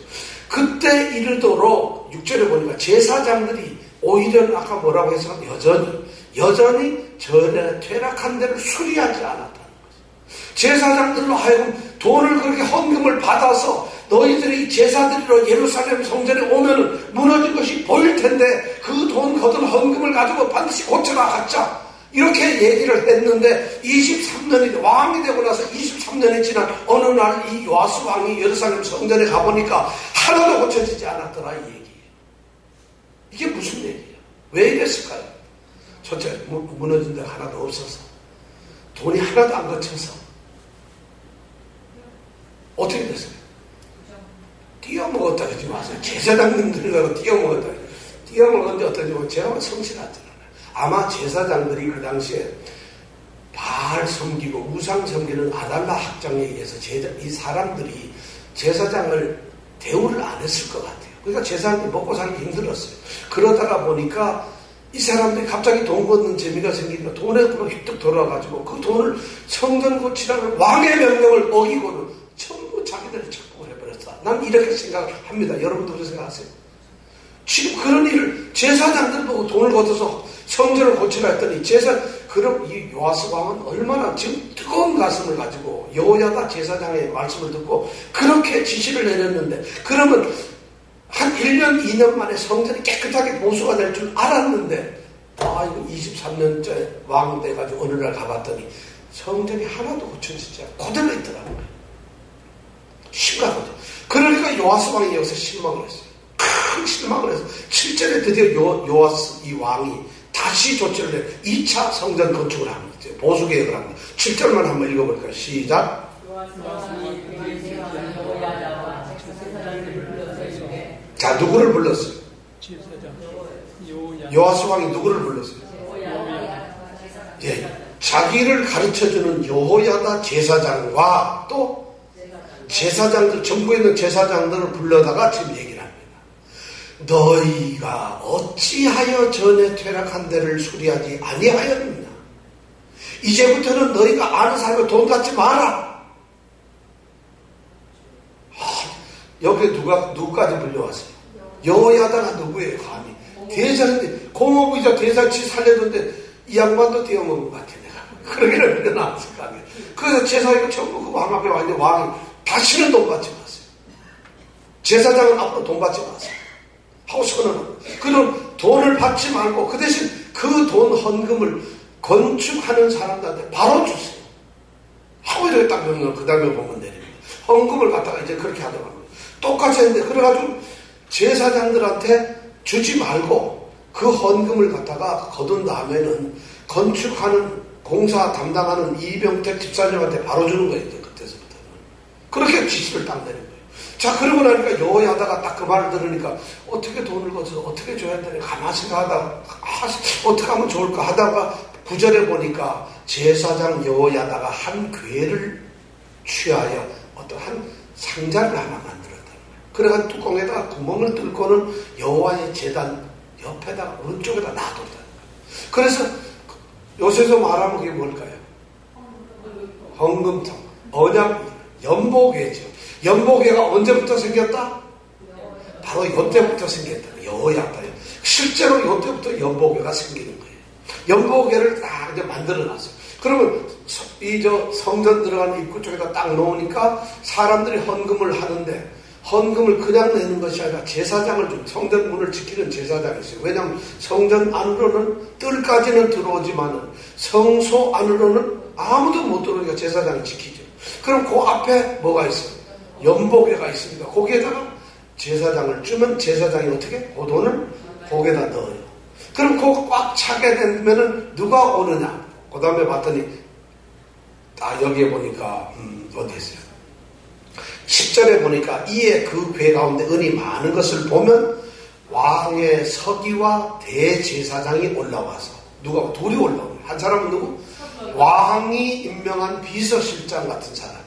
그때 이르도록 육 절에 보니까 제사장들이 오히려 아까 뭐라고 해서 여전히 여전히 전에 퇴락한 데를 수리하지 않았다는 거죠. 제사장들로 하여금 돈을 그렇게 헌금을 받아서 너희들이 제사드리러 예루살렘 성전에 오면은 무너진 것이 보일 텐데 그 돈 거둔 헌금을 가지고 반드시 고쳐라 갖자. 이렇게 얘기를 했는데 이십삼 년이 왕이 되고 나서 이십삼 년이 지난 어느 날 이 요아스 왕이 예루살렘 성전에 가보니까 하나도 고쳐지지 않았더라 이 얘기예요. 이게 무슨 얘기예요? 왜 이랬을까요? 첫째, 무너진 데가 하나도 없어서 돈이 하나도 안 거쳐서 어떻게 됐어요? 띄어먹었다 그러지 마세요. 제사장님들이 가고 띄어먹었다. 띄어먹었는데 어떠냐면 제가 성실하잖아요. 아마 제사장들이 그 당시에 바알 섬기고 우상 섬기는 아달라 학장에 의해서 제자, 이 사람들이 제사장을 대우를 안 했을 것 같아요. 그러니까 제사장이 먹고 살기 힘들었어요. 그러다가 보니까 이 사람들이 갑자기 돈 걷는 재미가 생기니까 돈에 휘뚝 돌아가지고 그 돈을 성전 고치라는 왕의 명령을 어기고는 전부 자기들이 착복을 해버렸다. 난 이렇게 생각을 합니다. 여러분도 그렇게 생각하세요? 지금 그런 일을 제사장들 보고 돈을 걷어서 성전을 고치라 했더니 제사 그럼 이 요아스 왕은 얼마나 지금 뜨거운 가슴을 가지고 여호야다 제사장의 말씀을 듣고 그렇게 지시를 내렸는데 그러면 한 일 년, 이 년 만에 성전이 깨끗하게 보수가 될 줄 알았는데 아 이거 이십삼 년째 왕 돼가지고 어느 날 가봤더니 성전이 하나도 고쳐지지 않고 그대로 있더라고요. 심각하죠. 그러니까 요아스 왕이 여기서 실망을 했어요. 큰 실망을 해서 칠 절에 드디어 요, 요아스 이 왕이 다시 조치를 해 이 차 성전 건축을 합니다. 보수개혁을 합니다. 칠 절만 한번 읽어볼까요? 시작. 자, 누구를 불렀어요? 요아스 왕이 누구를 불렀어요? 예, 자기를 가르쳐주는 여호야다 제사장과 또 제사장들, 전국에 있는 제사장들을 불러다가 지금 얘기를 합니다. 너희가 어찌하여 전에 퇴락한 데를 수리하지 아니하였느냐? 이제부터는 너희가 아는 사람을 돈 갖지 마라. 여기 누가, 누구까지 불려왔어요? 여호야다가 누구예요, 감히? 대사인데, 공업의자 대사치 살려던데, 이 양반도 떼어먹은 것 같아, 내가. 그러기를 밀려나왔을 거 아니에요. 그래서 제사이고 전부 그 왕 앞에 왔는데 왕이 다시는 돈 받지 마세요. 제사장은 앞으로 돈 받지 마세요. 하고 선언합니다. 그럼 돈을 받지 말고 그 대신 그 돈 헌금을 건축하는 사람들한테 바로 주세요. 하고 이렇게 딱 명령, 그 다음에 보면 내립니다. 헌금을 갖다가 이제 그렇게 하더라고요. 똑같이 했는데, 그래가지고 제사장들한테 주지 말고 그 헌금을 갖다가 거둔 다음에는 건축하는, 공사 담당하는 이병택 집사님한테 바로 주는 거예요. 그때서부터는. 그렇게 지시를 딱 내린 거예요. 자, 그러고 나니까 여호야다가 딱 그 말을 들으니까 어떻게 돈을 거둬서 어떻게 줘야 되나 가만히 생각하다가 아, 어떻게 하면 좋을까 하다가 구절에 보니까 제사장 여호야다가 한 궤를 취하여 어떤 한 상자를 하나 만들었다. 그래가 뚜껑에다가 구멍을 뚫고는 여호와의 제단 옆에다가 오른쪽에다 놔뒀다. 그래서 요새서 말하면 그게 뭘까요? 헌금통, 언약, 연복회죠. 연복회가 언제부터 생겼다? 바로 이때부터 생겼다. 여호야다요. 실제로 이때부터 연복회가 생기는 거예요. 연복회를 딱 이제 만들어놨어요. 그러면 이 저 성전 들어가는 입구 쪽에다 딱 놓으니까 사람들이 헌금을 하는데, 헌금을 그냥 내는 것이 아니라 제사장을 좀, 성전 문을 지키는 제사장이 있어요. 왜냐하면 성전 안으로는 뜰까지는 들어오지만은 성소 안으로는 아무도 못 들어오니까 제사장이 지키죠. 그럼 그 앞에 뭐가 있어요? 연복회가 있습니다. 거기에다가 제사장을 주면 제사장이 어떻게? 그 돈을 거기에다 넣어요. 그럼 그거 꽉 차게 되면은 누가 오느냐? 그 다음에 봤더니, 아, 여기에 보니까, 음, 어디 있어요? 십 절에 보니까 이에 그 궤 가운데 은이 많은 것을 보면 왕의 서기와 대제사장이 올라와서, 누가, 둘이 올라오는, 한 사람은 누구? 왕이 임명한 비서실장 같은 사람이에요.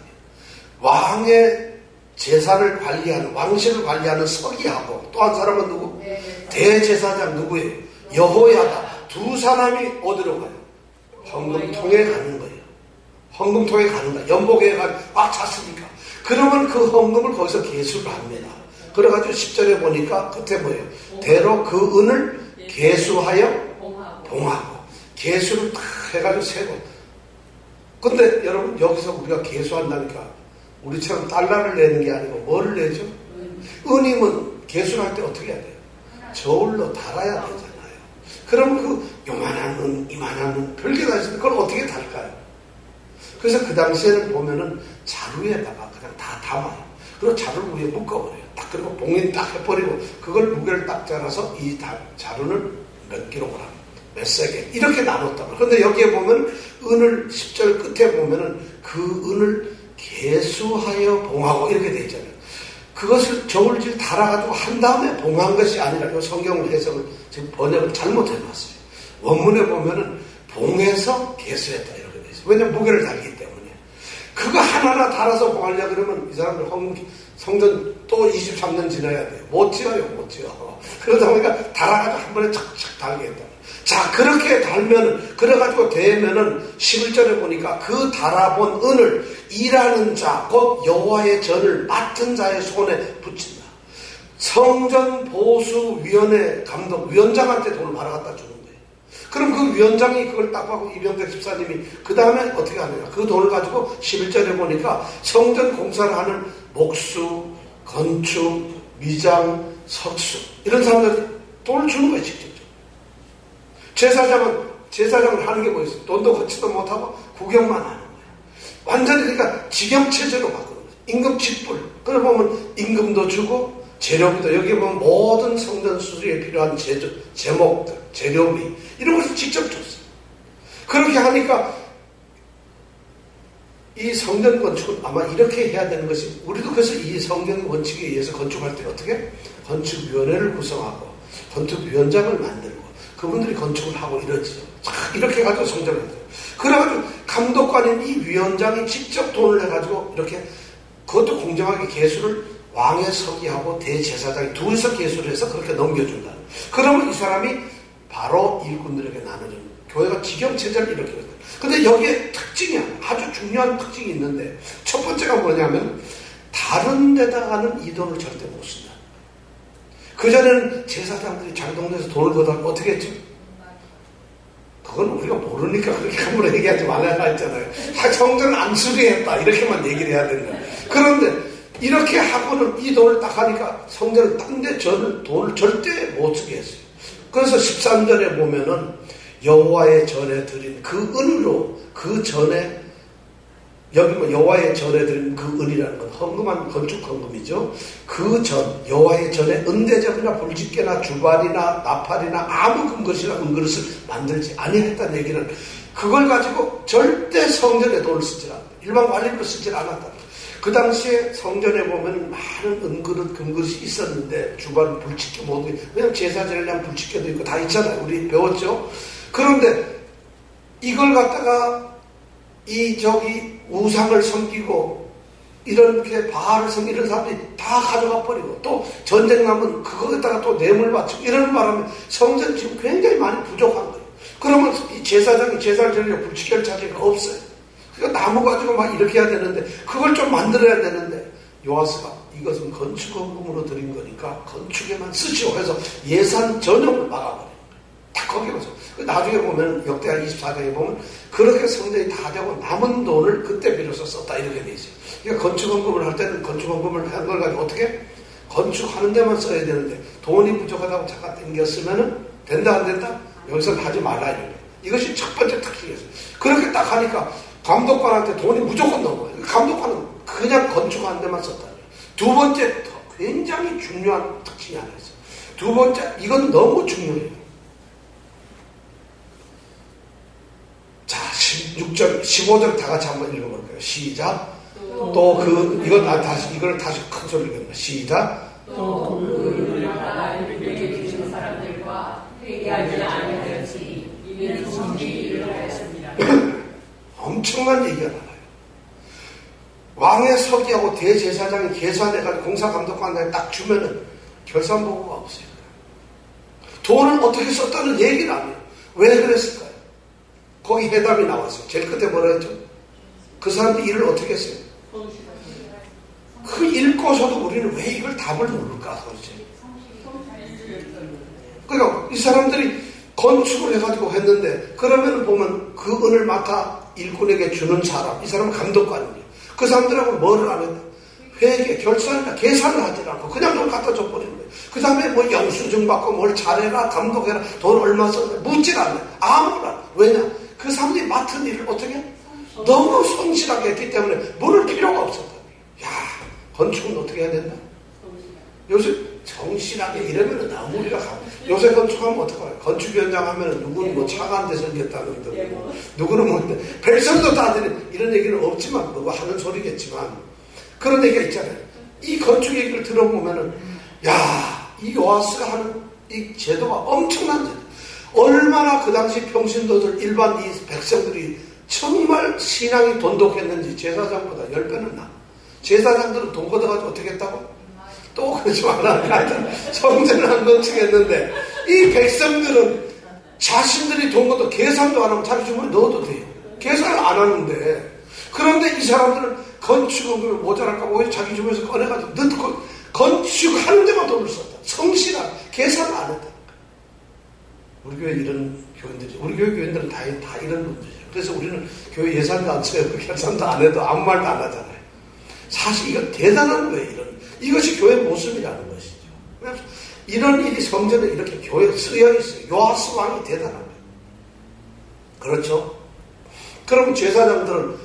왕의 제사를 관리하는, 왕실을 관리하는 서기하고, 또 한 사람은 누구? 대제사장 누구예요? 여호야다. 두 사람이 어디로 가요? 헌금통에 가는 거예요. 헌금통에 가는 거예요. 연복에 가, 꽉 찼으니까. 그러면 그 헌금을 거기서 계수를 합니다. 그래가지고 십 절에 보니까 끝에 뭐예요? 대로 그 은을 계수하여 봉하고. 계수를 탁 해가지고 세고. 근데 여러분, 여기서 우리가 계수한다니까 우리처럼 달러를 내는 게 아니고 뭐를 내죠? 은이면 계수를 할 때 어떻게 해야 돼요? 저울로 달아야 되잖아요. 그럼 그 요만한 은, 이만한 은, 별게 다 있으면 그걸 어떻게 달까요? 그래서 그 당시에는 보면은 자루에다가 그냥 다 담아요. 그리고 자루를 위에 묶어버려요. 딱, 그리고 봉인 딱 해버리고 그걸 무게를 딱 잘라서 이 자루는 몇 킬로그램, 몇 세겔 이렇게 나눴다고. 그런데 여기에 보면 은을 십 절 끝에 보면은 그 은을 계수하여 봉하고 이렇게 돼 있잖아요. 그것을 저울질 달아가지고 한 다음에 봉한 것이 아니라 이 성경 해석을 지금 번역을 잘못해놨어요. 원문에 보면은 봉해서 계수했다 이렇게 돼 있어요. 왜냐면 무게를 달기 때문에. 그거 하나하나 달아서 봉하려 그러면 이 사람들 성전 또 이십삼 년 지나야 돼요. 못 지어요, 못 지어. 그러다 보니까 달아가지고 한 번에 착착 달겠다. 자, 그렇게 달면은, 그래가지고 되면은 십일 절에 보니까 그 달아본 은을 일하는 자, 곧 여호와의 전을 맡은 자의 손에 붙인다. 성전 보수위원회 감독, 위원장한테 돈을 받아갖다 주는 거예요. 그럼 그 위원장이 그걸 딱 하고 이병택 집사님이 그 다음에 어떻게 하느냐. 그 돈을 가지고 십일 절에 보니까 성전 공사를 하는 목수, 건축, 미장, 석수, 이런 사람들 돈을 주는 거예요, 직접. 제사장은, 제사장을 하는 게 뭐 있어요? 돈도 걷지도 못하고 구경만 하는 거예요. 완전히 그러니까 직영체제로 바꾸는 거예요. 임금 직불. 그래 보면 임금도 주고, 재료비도, 여기 보면 모든 성전 수주에 필요한 제조, 제목들, 재료비, 이런 것을 직접 줬어요. 그렇게 하니까, 이 성전 건축은 아마 이렇게 해야 되는 것이, 우리도 그래서 이 성전 원칙에 의해서 건축할 때 어떻게? 건축위원회를 구성하고, 건축위원장을 만들고, 그분들이 건축을 하고 이러지요. 이렇게 해가지고 성전을 해요. 그래가지고 감독관인 이 위원장이 직접 돈을 해가지고 이렇게 그것도 공정하게 계수를 왕의 서기하고 대제사장이 둘이서 계수를 해서 그렇게 넘겨준다. 그러면 이 사람이 바로 일꾼들에게 나눠주는 교회가 직영체제를 이렇게 해요. 근데 여기에 특징이 아주 중요한 특징이 있는데 첫 번째가 뭐냐면 다른 데다가는 이 돈을 절대 못 쓴다. 그전에는 제사장들이 장동네에서 돈을 걷어가면 어떻게 했죠? 그건 우리가 모르니까 그렇게 함부로 얘기하지 말라고 했잖아요. 성전을 안 수리했다 이렇게만 얘기를 해야 되는 거예요. 그런데 이렇게 하고는 이 돈을 딱 하니까 성전을 딴 데 저는 돈을 절대 못 쓰게 했어요. 그래서 십삼 절에 보면은 여호와의 전에 드린 그 은으로 그 전에 여기 뭐 여호와의 전에 드린 그 은이라는 건 헌금한 건축 헌금이죠. 그 전 여호와의 전에 은대접이나 불집게나 주발이나 나팔이나 아무 금것이나 은그릇을 만들지 아니했다는 얘기는 그걸 가지고 절대 성전에 돈을 쓰지 않았다. 일반 관리로 쓰지 않았다. 그 당시에 성전에 보면 많은 은그릇, 금그릇이 있었는데 주발, 불집게 모든 게 왜냐면 제사 지내려면 불집게도 있고 다 있잖아요. 우리 배웠죠. 그런데 이걸 갖다가 이 저기 우상을 섬기고 이렇게 바알을 섬기는 이런 사람들이 다 가져가 버리고 또 전쟁 나면 그거에다가 또 뇌물 바치고 이런 말하면 성전 지금 굉장히 많이 부족한 거예요. 그러면 이 제사장이 제사를 지내려고 불집게를 찾으니까 없어요. 그러니까 나무 가지고 막 이렇게 해야 되는데 그걸 좀 만들어야 되는데 요아스가 이것은 건축헌금으로 드린 거니까 건축에만 쓰시오 해서 예산 전용을 막아버려요. 딱 거기에 가서 나중에 보면 역대하 이십사 장에 보면 그렇게 성전이 다 되고 남은 돈을 그때 비로소 썼다 이렇게 돼 있어요. 그러니까 건축헌금을 할 때는 건축헌금을 한 걸 가지고 어떻게 건축하는 데만 써야 되는데 돈이 부족하다고 잠깐 땡겼으면은 된다 안 된다? 여기서는 하지 말라 이거예요. 이것이 첫 번째 특징이었어요. 그렇게 딱 하니까 감독관한테 돈이 무조건 넘어요. 감독관은 그냥 건축하는 데만 썼다. 두 번째 굉장히 중요한 특징이 하나 있어요. 두 번째 이건 너무 중요해요. 자 십육 절 십오 절 다 같이 한번 읽어볼까요? 시작. 또 그 이건 아, 다시 이걸 다시 큰 소리로 읽습니다. 시작. 또 그 나라 우리에게 주신 사람들과 회개하지 아니하였지 이는 성질을 하였습니다. 엄청난 얘기가 나와요. 왕의 서기하고 대제사장이 계산해가지고 공사감독관한테 딱 주면은 결산보고가 없어요. 돈을 어떻게 썼다는 얘기는 안 해요. 왜 그랬을까요? 거기 해답이 나왔어요. 제일 끝에 뭐라 했죠? 그 사람들이 일을 어떻게 했어요? 그 읽고서도 우리는 왜 이걸 답을 모를까 도대체. 그러니까 이 사람들이 건축을 해가지고 했는데 그러면 보면 그 은을 맡아 일꾼에게 주는 사람, 이 사람은 감독관이에요. 그 사람들하고 뭐를 안 했다? 회계, 결산이나 계산을 하지 않고 그냥 돈 갖다 줘버리는 거예요. 그 다음에 뭐 영수증 받고 뭘 잘해라, 감독해라, 돈 얼마 썼냐 묻질 않아요. 아무나. 왜냐? 그 사람들이 맡은 일을 어떻게? 너무 성실하게 했기 때문에 물을 필요가 없었다. 야, 건축은 어떻게 해야 된다? 요새 정실하게 이러면은 너무 우리가 가. 요새 건축하면 어떡해요? 건축 현장 하면은 누구는 뭐 차가 안 돼서 생겼다는 듯, 누구는 뭐, 백성도 다들 이런 얘기는 없지만, 뭐 하는 소리겠지만, 그런 얘기가 있잖아요. 이 건축 얘기를 들어보면은, 야, 이 요아스가 하는 이 제도가 엄청난 제도. 얼마나 그 당시 평신도들, 일반 이 백성들이 정말 신앙이 돈독했는지 제사장보다 열 배는 나. 제사장들은 돈 걷어가지고 어떻게 했다고? 또 그러지 말라. 성전을 한 건축했는데 이 백성들은 자신들이 돈 것도 계산도 안 하고 자기 주머니에 넣어도 돼요. 계산을 안 하는데 그런데 이 사람들은 건축은 모자랄까 봐 자기 주머니에서 꺼내가지고 넣고 건축하는 데만 돈을 썼다. 성실한 계산을 안 했다. 우리 교회 이런 교인들이 우리 교회 교인들은 다, 다 이런 분들이죠. 그래서 우리는 교회 예산도 안 써요. 계산도 안 해도 아무 말도 안 하잖아요. 사실 이건 대단한 거예요. 이런 이것이 교회 모습이라는 것이죠. 그래서 이런 일이 성전에 이렇게 교회에 쓰여 있어요. 요아스 왕이 대단한 거예요. 그렇죠? 그럼 제사장들은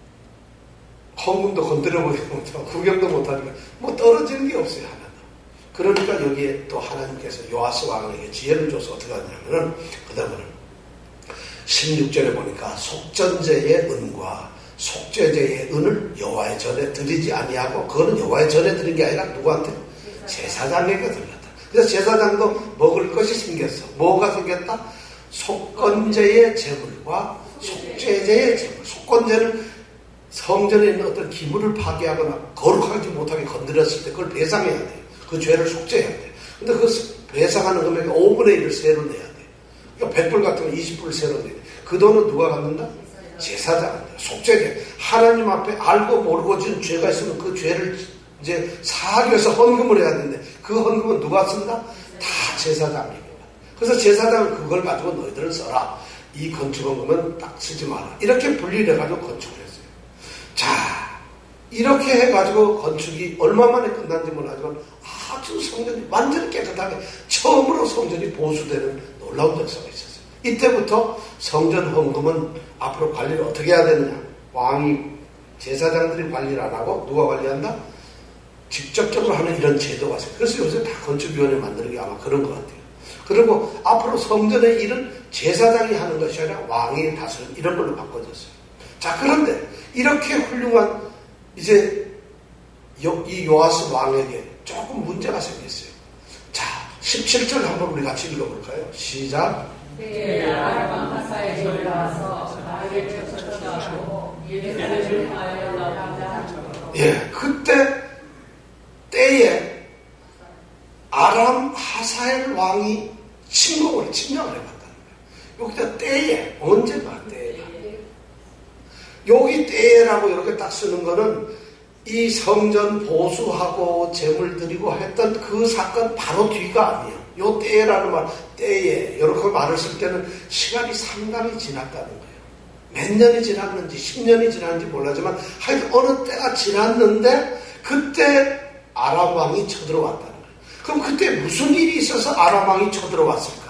헌금도 건드려보지 못하고 구경도 못하니까 뭐 떨어지는 게 없어요. 하나도. 그러니까 여기에 또 하나님께서 요아스 왕에게 지혜를 줘서 어떻게 하냐면은 그 다음에는 십육 절에 보니까 속전제의 은과 속죄제의 은을 여호와의 전에 드리지 아니하고 그거는 여호와의 전에 드린 게 아니라 누구한테? 제사장에게 드렸다. 그래서 제사장도 먹을 것이 생겼어. 뭐가 생겼다? 속건제의 제물과 속죄제의 제물. 속건제는 성전에 있는 어떤 기물을 파괴하거나 거룩하지 못하게 건드렸을 때 그걸 배상해야 돼요. 그 죄를 속죄해야 돼요. 근데 그 배상하는 금액의 오분의 일을 세로 내야 돼요. 그러니까 백 불 같은 거 이십 불을 세로 내야 돼요. 그 돈은 누가 갖는다? 제사장, 속죄제. 하나님 앞에 알고 모르고 지은 죄가 있으면 그 죄를 이제 사하기 위해서 헌금을 해야 되는데 그 헌금은 누가 쓴다? 다 제사장입니다. 그래서 제사장은 그걸 가지고 너희들은 써라. 이 건축헌금은 딱 쓰지 마라. 이렇게 분리를 해가지고 건축을 했어요. 자, 이렇게 해가지고 건축이 얼마 만에 끝난지 몰라지만 아주 성전이 완전히 깨끗하게 처음으로 성전이 보수되는 놀라운 역사가 있었어요. 이때부터 성전 헌금은 앞으로 관리를 어떻게 해야 되느냐. 왕이 제사장들이 관리를 안 하고 누가 관리한다? 직접적으로 하는 이런 제도가 있어요. 그래서 요새 다 건축위원회 만드는 게 아마 그런 것 같아요. 그리고 앞으로 성전의 일은 제사장이 하는 것이 아니라 왕이 다스리는 이런 걸로 바꿔졌어요. 자, 그런데 이렇게 훌륭한 이제 이 요아스 왕에게 조금 문제가 생겼어요. 자, 십칠 절 한번 우리 같이 읽어볼까요? 시작. 그때 아람 하사에 올라와서 나를 쫓아오고 예루살렘을 하여 나오다. 예, 그때 때에 아람 하사엘 왕이 침공을 침략을 해봤다는 거예요. 여기다 때에 언제가 때에 여기 때라고 이렇게 딱 쓰는 거는 이 성전 보수하고 재물 드리고 했던 그 사건 바로 뒤가 아니에요. 요 때라는 말, 때에 이렇게 말을 쓸 때는 시간이 상당히 지났다는 거예요. 몇 년이 지났는지 십 년이 지났는지 몰라지만 하여튼 어느 때가 지났는데 그때 아람 왕이 쳐들어왔다는 거예요. 그럼 그때 무슨 일이 있어서 아람 왕이 쳐들어왔을까?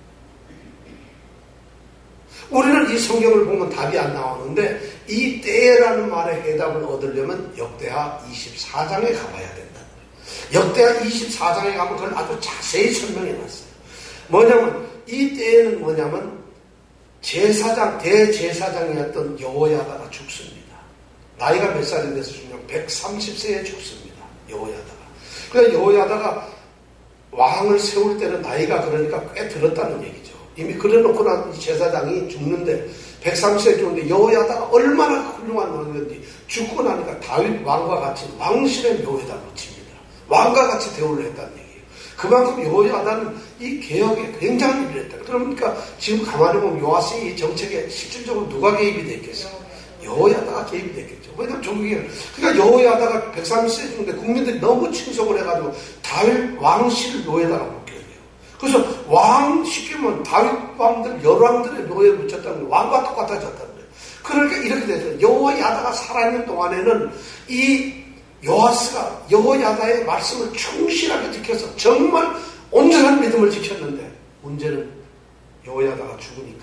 우리는 이 성경을 보면 답이 안 나오는데 이 때라는 말의 해답을 얻으려면 역대하 이십사 장에 가봐야 된다. 역대하 이십사 장에 가면 그걸 아주 자세히 설명해 놨어요. 뭐냐면 이 때에는 뭐냐면 제사장, 대제사장이었던 여호야다가 죽습니다. 나이가 몇 살이 돼서 죽냐면 백삼십 세에 죽습니다. 여호야다가. 그러니까 여호야다가 왕을 세울 때는 나이가 그러니까 꽤 들었다는 얘기죠. 이미 그래놓고 난 제사장이 죽는데 백삼십 세에 죽는데 여호야다가 얼마나 훌륭한 왕이었는지 죽고 나니까 다윗 왕과 같이 왕실의 묘에다 놓칩니다. 왕과 같이 대우를 했다는 얘기예요. 그만큼 여호야다는 이 개혁에 굉장히 일을 했다. 그러니까 지금 가만히 보면 요아스의 이 정책에 실질적으로 누가 개입이 됐겠어요? 여호야다가 개입이 됐겠죠. 왜냐면 종국이 그러니까 여호야다가 백삼십 세에 죽는데 국민들이 너무 칭송을 해가지고 다윗 왕실 묘에다가 묶여야 돼요. 그래서 왕 시키면 다윗 왕들 열왕들의 묘에 묻혔다는 거예요. 왕과 똑같아졌다는 거예요. 그러니까 이렇게 돼서 여호야다가 살아있는 동안에는 이 요아스가 여호야다의 말씀을 충실하게 지켜서 정말 온전한 믿음을 지켰는데 문제는 여호야다가 죽으니까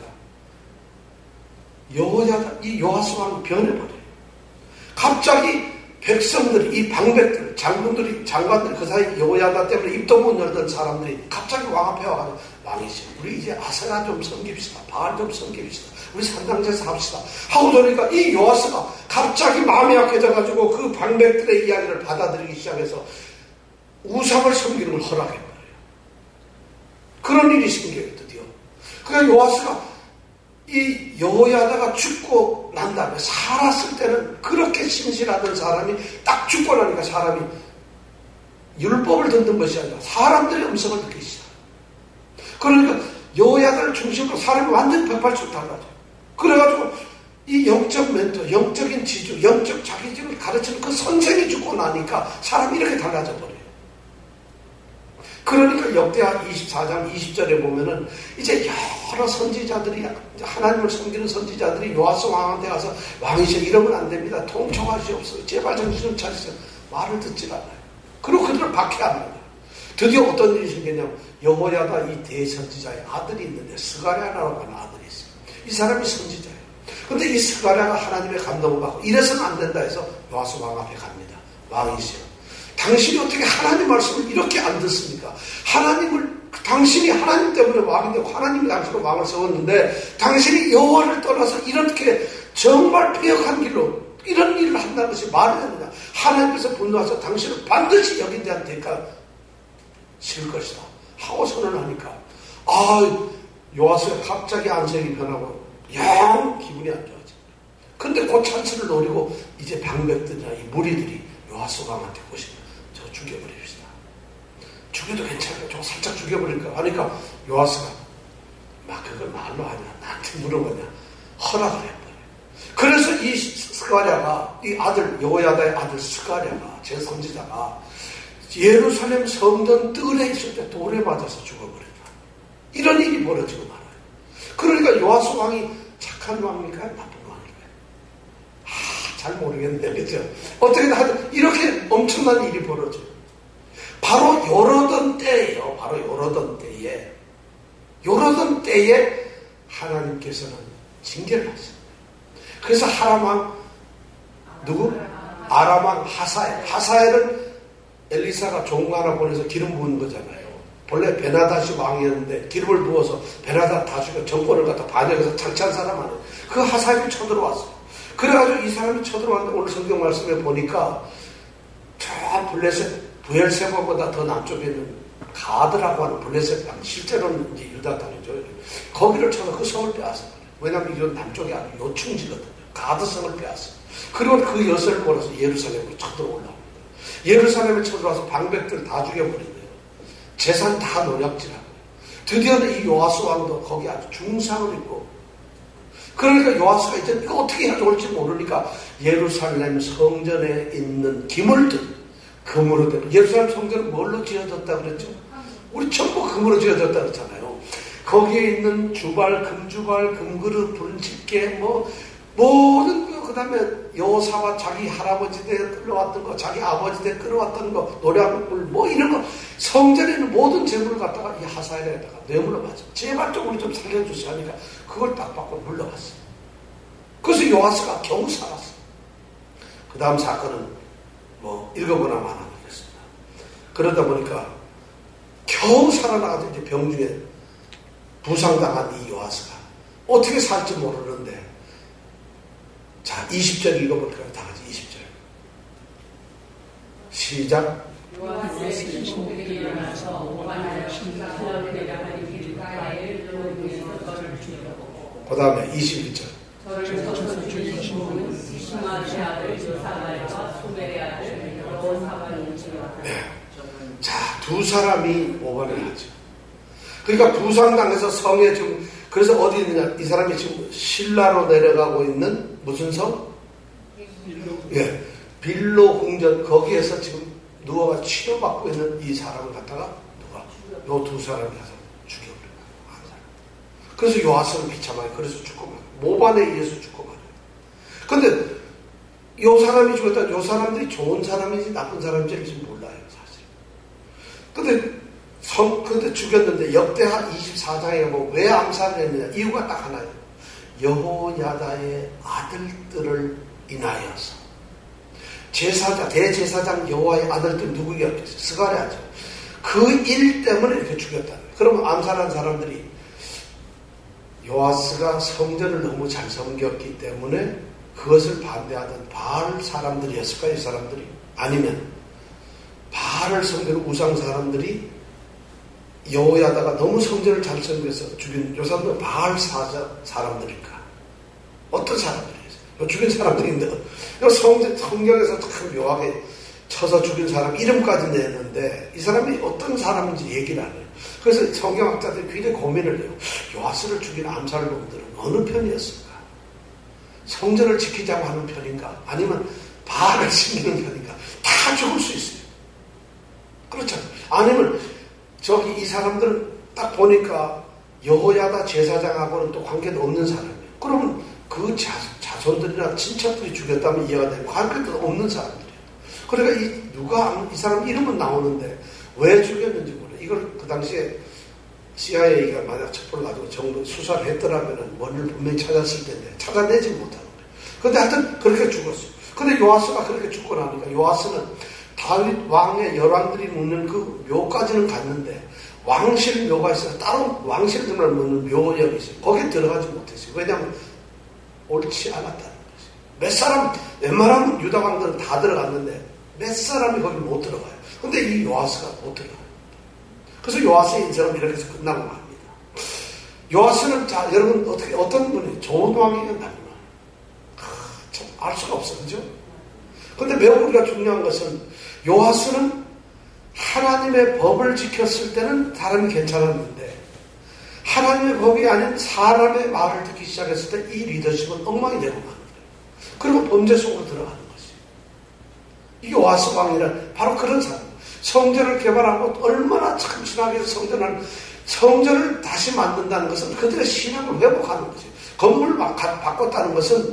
여호야다 이 요아스 왕이 변해버려요. 갑자기 백성들이 이 방백들 장군들이 장관들이 그 사이 여호야다 때문에 입도 못 열던 사람들이 갑자기 왕 앞에 와가지고 왕이지 우리 이제 아세라 좀 섬깁시다. 바알 좀 섬깁시다. 우리 산당제사 합시다. 하고 그러니까 이 요아스가 갑자기 마음이 약해져가지고 그 방백들의 이야기를 받아들이기 시작해서 우상을 섬기는 걸 허락해버려요. 그런 일이 생겨요. 드디어. 그러니까 요아스가 이 여호야다가 죽고 난 다음에 살았을 때는 그렇게 신실하던 사람이 딱 죽고 나니까 사람이 율법을 듣는 것이 아니라 사람들의 음성을 듣기 시작해요. 그러니까 여호야다를 중심으로 사람이 완전히 백팔십 도 달라져요. 그래가지고 이 영적 멘토, 영적인 지주, 영적 자기적을 가르치는 그 선생이 죽고 나니까 사람이 이렇게 달라져 버려요. 그러니까 역대하 이십사 장 이십 절에 보면은 이제 여러 선지자들이 하나님을 섬기는 선지자들이 요아스 왕한테 가서 왕이시여 이러면 안 됩니다. 통촉하시옵소서. 제발 정신 좀 차리세요. 말을 듣지 않아요. 그리고 그들을 박해합니다. 드디어 어떤 일이 생겼냐면 여호야다 이 대선지자의 아들이 있는데 스가랴라고 하는 아들이 있어요. 이 사람이 선지자예요. 근데 이 스가랴가 하나님의 감동을 받고 이래서는 안 된다 해서 요아스 왕 앞에 갑니다. 왕이시여 당신이 어떻게 하나님 말씀을 이렇게 안 듣습니까? 하나님을 당신이 하나님 때문에 왕이 되고 하나님이 당신을 왕을 세웠는데 당신이 여호와를 떠나서 이렇게 정말 폐역한 길로 이런 일을 한다는 것이 말이 되느냐? 하나님께서 분노하셔서 당신을 반드시 여긴 대한 대가 칠 것이다 하고 선언하니까 아 요아스가 갑자기 안색이 변하고 영 기분이 안 좋아져. 근데 그 찬스를 노리고 이제 방백들이나 이 무리들이 요아스 왕한테 보시면 저 죽여버립시다. 죽여도 괜찮아요. 저거 살짝 죽여버릴까 하니까 요아스가 막 그걸 말로 하냐 나한테 물어보냐 허락을 해버려요. 그래서 이 스가랴가 이 아들 여호야다의 아들 스가랴가 제 선지자가 예루살렘 성전 뜰에 있을 때 돌에 맞아서 죽어버렸다. 이런 일이 벌어지고 말아요. 그러니까 요아스 왕이 착한 왕입니까? 나쁜 왕입니까? 아, 잘 모르겠는데, 그죠? 어떻게든 하여튼 이렇게 엄청난 일이 벌어져요. 바로 요러던 때예요. 바로 요러던 때에. 요러던 때에 하나님께서는 징계를 하셨어요. 그래서 하람왕, 누구? 아람왕 하사엘. 하사엘은 엘리사가 종과 하나 보내서 기름 부은 거잖아요. 본래 베나다시 왕이었는데 기름을 부어서 베나다 다시가 정권을 갖다 반역해서 장치한 사람 아니에요. 그 하사엘이 쳐들어왔어요. 그래가지고 이 사람이 쳐들어왔는데 오늘 성경 말씀에 보니까 저 블레셋, 부엘세바보다 더 남쪽에 있는 가드라고 하는 블레셋 땅, 실제로는 이제 유다 땅이죠. 거기를 쳐서 그 성을 빼앗아요. 왜냐하면 이건 남쪽이 아니고 요충지거든요. 가드 성을 빼앗아요. 그리고 그 엿을 몰아서 예루살렘으로 쳐들어올라옵니다. 예루살렘에 쳐들어와서 방백들 다 죽여버린대요. 재산 다 노략질하고. 드디어는 이 요아스 왕도 거기 아주 중상을 입고. 그러니까 요아스가 이제 이거 어떻게 해야 좋을지 모르니까 예루살렘 성전에 있는 기물들, 금으로 된, 예루살렘 성전은 뭘로 지어졌다 그랬죠? 우리 전부 금으로 지어졌다 그랬잖아요. 거기에 있는 주발, 금주발, 금그릇, 불집게, 뭐, 모든 거, 그 다음에 여호사와 자기 할아버지 때 끌어왔던 거, 자기 아버지 때 끌어왔던 거, 노략물, 뭐 이런 거, 성전에 있는 모든 재물을 갖다가 이 하사엘에다가 뇌물로 맞아. 제발 좀 우리 좀 살려주세요 하니까 그걸 딱 받고 물러갔어요. 그래서 요아스가 겨우 살았어. 그 다음 사건은 뭐 읽어보나 마나 되겠습니다. 그러다 보니까 겨우 살아나가서 이제 병중에 부상당한 이 요아스가 어떻게 살지 모르는데, 자, 이십 절 읽어볼까요? 다 같이 이십 절. 시작. 요아스의 신복들이 일어나서 오만하여 신사를 대장하니 길가에 누워있는 것을 죽여보고. 그 다음에 이십일 절. 저를 쳐서 죽인 신복은 시마의 아들 요사발과 수멜의 아들 여호사발을 죽였다. 네. 자, 두 사람이 오만을 하죠. 그러니까 부상당해서 성에 지금, 그래서 어디 있느냐, 이 사람이 지금 실라로 내려가고 있는 무슨 성? 빌로. 예, 빌로 궁전, 거기에서 지금 누워가 치료받고 있는 이 사람을 갖다가 누가 요 두 사람이 가서 죽여버린 거예요. 한 사람. 그래서 요아스는 비참하게 그래서 죽고 말아요. 모반에 의해서 죽고 말아요. 근데 요 사람이 죽었다, 요 사람들이 좋은 사람인지 나쁜 사람인지 몰라요, 사실. 근데 성, 근데 죽였는데 역대하 이십사 장에 보면 왜 암살을 했느냐, 이유가 딱 하나예요. 여호야다의 아들들을 인하여서. 제사장, 대제사장 여호와의 아들들 누구겠어요? 스가랴죠. 그 일 때문에 이렇게 죽였다. 그러면 암살한 사람들이 요아스가 성전을 너무 잘 섬겼기 때문에 그것을 반대하던 바알 사람들이었을까요? 이 사람들이? 아니면 바알을 섬기는 우상 사람들이 여호야다가 너무 성전을 잘 섬겨서 죽인 요 사람들은 바알 사자 사람들일까? 어떤 사람들이에요? 죽인 사람들인데, 성경, 성경에서 참 묘하게 쳐서 죽인 사람 이름까지 내는데 이 사람이 어떤 사람인지 얘기를 안 해요. 그래서 성경학자들이 굉장히 고민을 해요. 요아스를 죽인 암살범들은 어느 편이었을까? 성전을 지키자고 하는 편인가? 아니면 바알을 섬기는 편인가? 다 죽을 수 있어요. 그렇잖아요. 아니면 저기 이 사람들은 딱 보니까 여호야다 제사장하고는 또 관계도 없는 사람이에요. 그러면 그 자, 자손들이나 친척들이 죽였다면 이해가 되고 관계도 없는 사람들이에요. 그러니까 이 누가 이 사람 이름은 나오는데 왜 죽였는지 몰라요. 이걸 그 당시에 씨아이에이가 만약 첩보를 가지고 정부 수사를 했더라면 원인을 분명히 찾았을 텐데 찾아내지 못하는 거예요. 근데 하여튼 그렇게 죽었어요. 근데 요아스가 그렇게 죽고 나니까 요아스는 다윗 왕의 열왕들이 묻는 그 묘까지는 갔는데 왕실 묘가 있어서 따로 왕실들만 묻는 묘역이 있어요. 거기에 들어가지 못했어요. 왜냐하면 옳지 않았다는 거죠. 몇 사람, 웬만하면 유다 왕들은 다 들어갔는데 몇 사람이 거기 못 들어가요. 근데 이 요아스가 못 들어가요. 그래서 요아스의 인생은 이렇게 해서 끝나고 맙니다. 요아스는, 자, 여러분, 어떻게, 어떤 분이 좋은 왕이에요, 나쁜 왕? 참, 알 수가 없어, 그죠? 근데 매우 우리가 중요한 것은 요아스는 하나님의 법을 지켰을 때는 사람이 괜찮았는데 하나님의 법이 아닌 사람의 말을 듣기 시작했을 때 이 리더십은 엉망이 되고 마는 거예요. 그리고 범죄 속으로 들어가는 것이. 이 요아스 왕이란 바로 그런 사람. 성전을 개발하고 얼마나 참신하게 성전을 성전을 다시 만든다는 것은 그들의 신앙을 회복하는 거죠. 건물을 막 바꿨다는 것은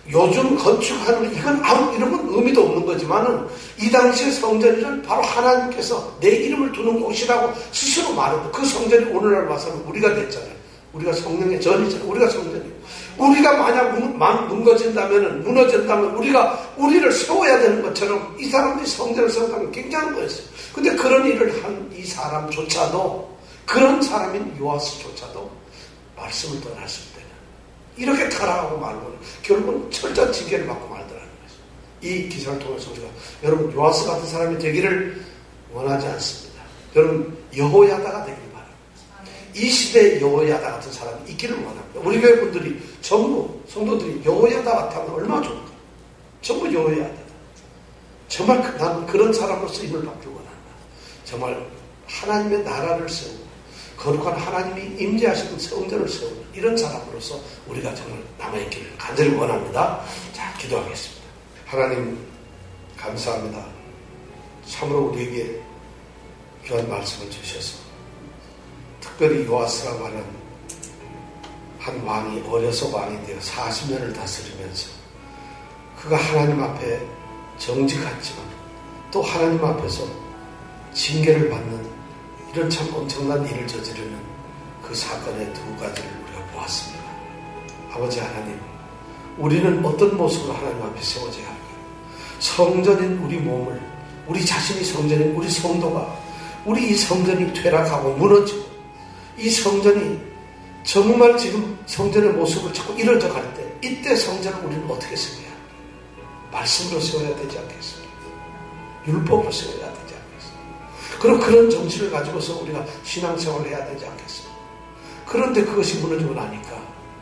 요즘 건축하는 이건 아무 이런 건 의미도 없는 거지만은 이 당시의 성전은 바로 하나님께서 내 이름을 두는 곳이라고 스스로 말했고 그 성전이 오늘날 와서는 우리가 됐잖아요. 우리가 성령의 전이잖아요. 우리가 성전이에요. 우리가 만약 무너진다면 무너진다면 우리가 우리를 세워야 되는 것처럼 이 사람들이 성전을 세우다면 굉장한 거였어요. 근데 그런 일을 한 이 사람조차도 그런 사람인 요아스조차도 말씀을 떠났을 때는 이렇게 타락하고 말고는 결국은 철저한 징계를 받고 말더라는 거죠. 이 기사를 통해서 우리가 여러분 요아스 같은 사람이 되기를 원하지 않습니다. 여러분 여호야다가 되길 바랍니다. 이 시대에 여호야다 같은 사람이 있기를 원합니다. 우리 교회 분들이 전부 성도들이 여호야다 같다면 얼마나 좋을까. 전부 여호야다다. 정말 나는 그런 사람으로서 힘을 받길 원한다. 정말 하나님의 나라를 세우고 거룩한 하나님이 임재하시는 성전을 세우는 이런 사람으로서 우리가 정말 남아있기를 간절히 원합니다. 자, 기도하겠습니다. 하나님 감사합니다. 참으로 우리에게 귀한 말씀을 주셔서 특별히 요아스라고 하는 한 왕이 어려서 왕이 되어 사십 년을 다스리면서 그가 하나님 앞에 정직했지만 또 하나님 앞에서 징계를 받는 이런 참 엄청난 일을 저지르는 그 사건의 두 가지를 우리가 보았습니다. 아버지 하나님, 우리는 어떤 모습으로 하나님 앞에 세워져야 할까요? 성전인 우리 몸을, 우리 자신이 성전인 우리 성도가 우리 이 성전이 퇴락하고 무너지고 이 성전이 정말 지금 성전의 모습을 자꾸 이뤄져 갈 때 이때 성전을 우리는 어떻게 세워야 할까요? 말씀으로 세워야 되지 않겠습니까? 율법으로 세워야 되지 않겠습니까? 그럼 그런 정치를 가지고서 우리가 신앙생활을 해야 되지 않겠습니까? 그런데 그것이 무너지고 나니까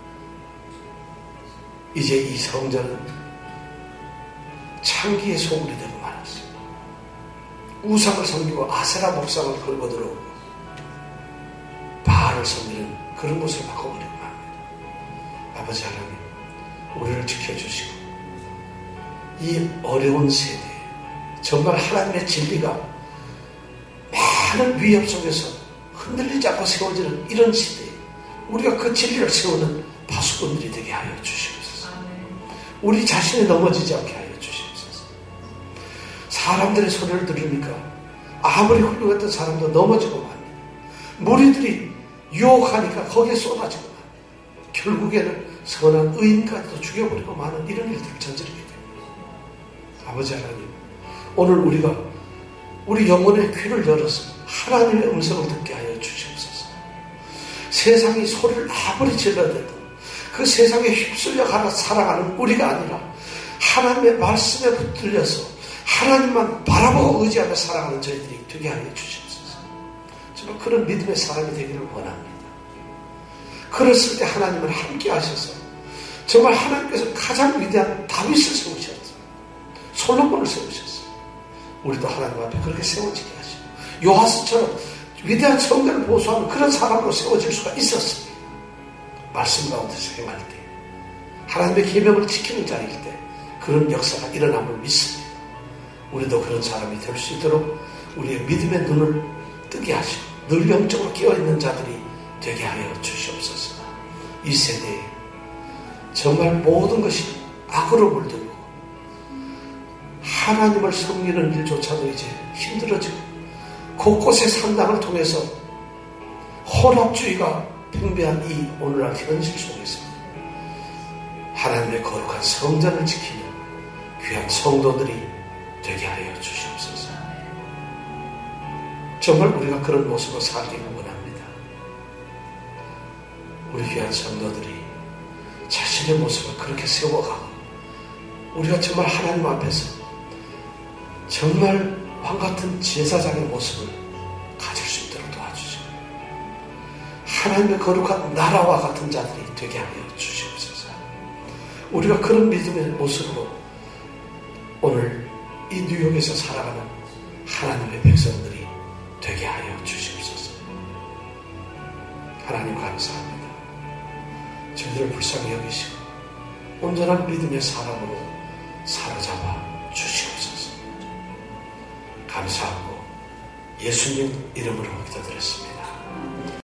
이제 이 성전은 창기의 소굴이 되고 말았습니다. 우상을 섬기고 아세라 목상을 걸고 들어오고 바알을 섬기는 그런 모습을 바꿔버리고 말합니다. 아버지 하나님, 우리를 지켜주시고 이 어려운 세대에 정말 하나님의 진리가 많은 위협 속에서 흔들리지 않고 세워지는 이런 시대에 우리가 그 진리를 세우는 파수꾼들이 되게 하여 주시옵소서. 우리 자신이 넘어지지 않게 하여 주시옵소서. 사람들의 소리를 들으니까 아무리 훌륭했던 사람도 넘어지고 맙니다. 무리들이 유혹하니까 거기에 쏟아지고 맙니다. 결국에는 선한 의인까지도 죽여버리고 마는 이런 일들을 저지르게 됩니다. 아버지 하나님, 오늘 우리가 우리 영혼의 귀를 열어서 하나님의 음성을 듣게 하여 주시옵소서. 세상이 소리를 아무리 질러대도 그 세상에 휩쓸려 가나 살아가는 우리가 아니라 하나님의 말씀에 붙들려서 하나님만 바라보고 의지하며 살아가는 저희들이 되게 하여 주시옵소서. 정말 그런 믿음의 사람이 되기를 원합니다. 그랬을 때 하나님은 함께 하셔서 정말 하나님께서 가장 위대한 다윗을 세우셨어요. 솔로몬을 세우셨어요. 우리도 하나님 앞에 그렇게 세워지게 하시고 요하스처럼 위대한 성전을 보수하는 그런 사람으로 세워질 수가 있었습니다. 말씀 가운데서 행할 때 하나님의 계명을 지키는 자일 때 그런 역사가 일어남을 믿습니다. 우리도 그런 사람이 될 수 있도록 우리의 믿음의 눈을 뜨게 하시고 늘 영적으로 깨어있는 자들이 되게 하여 주시옵소서. 이 세대에 정말 모든 것이 악으로 물들고 하나님을 섬기는 일조차도 이제 힘들어지고 곳곳의 산당을 통해서 혼합주의가 팽배한 이 오늘날 현실 속에서 하나님의 거룩한 성전을 지키는 귀한 성도들이 되게 하여 주시옵소서. 정말 우리가 그런 모습으로 살기를 원합니다. 우리 귀한 성도들이 자신의 모습을 그렇게 세워가고 우리가 정말 하나님 앞에서 정말 왕같은 제사장의 모습을 가질 수 있도록 도와주시고 하나님의 거룩한 나라와 같은 자들이 되게 하여 주시옵소서. 우리가 그런 믿음의 모습으로 오늘 이 뉴욕에서 살아가는 하나님의 백성들이 되게 하여 주시옵소서. 하나님 감사합니다. 저희들을 불쌍히 여기시고 온전한 믿음의 사람으로 사로잡아 주시옵소서. 감사하고 예수님 이름으로 기도드렸습니다.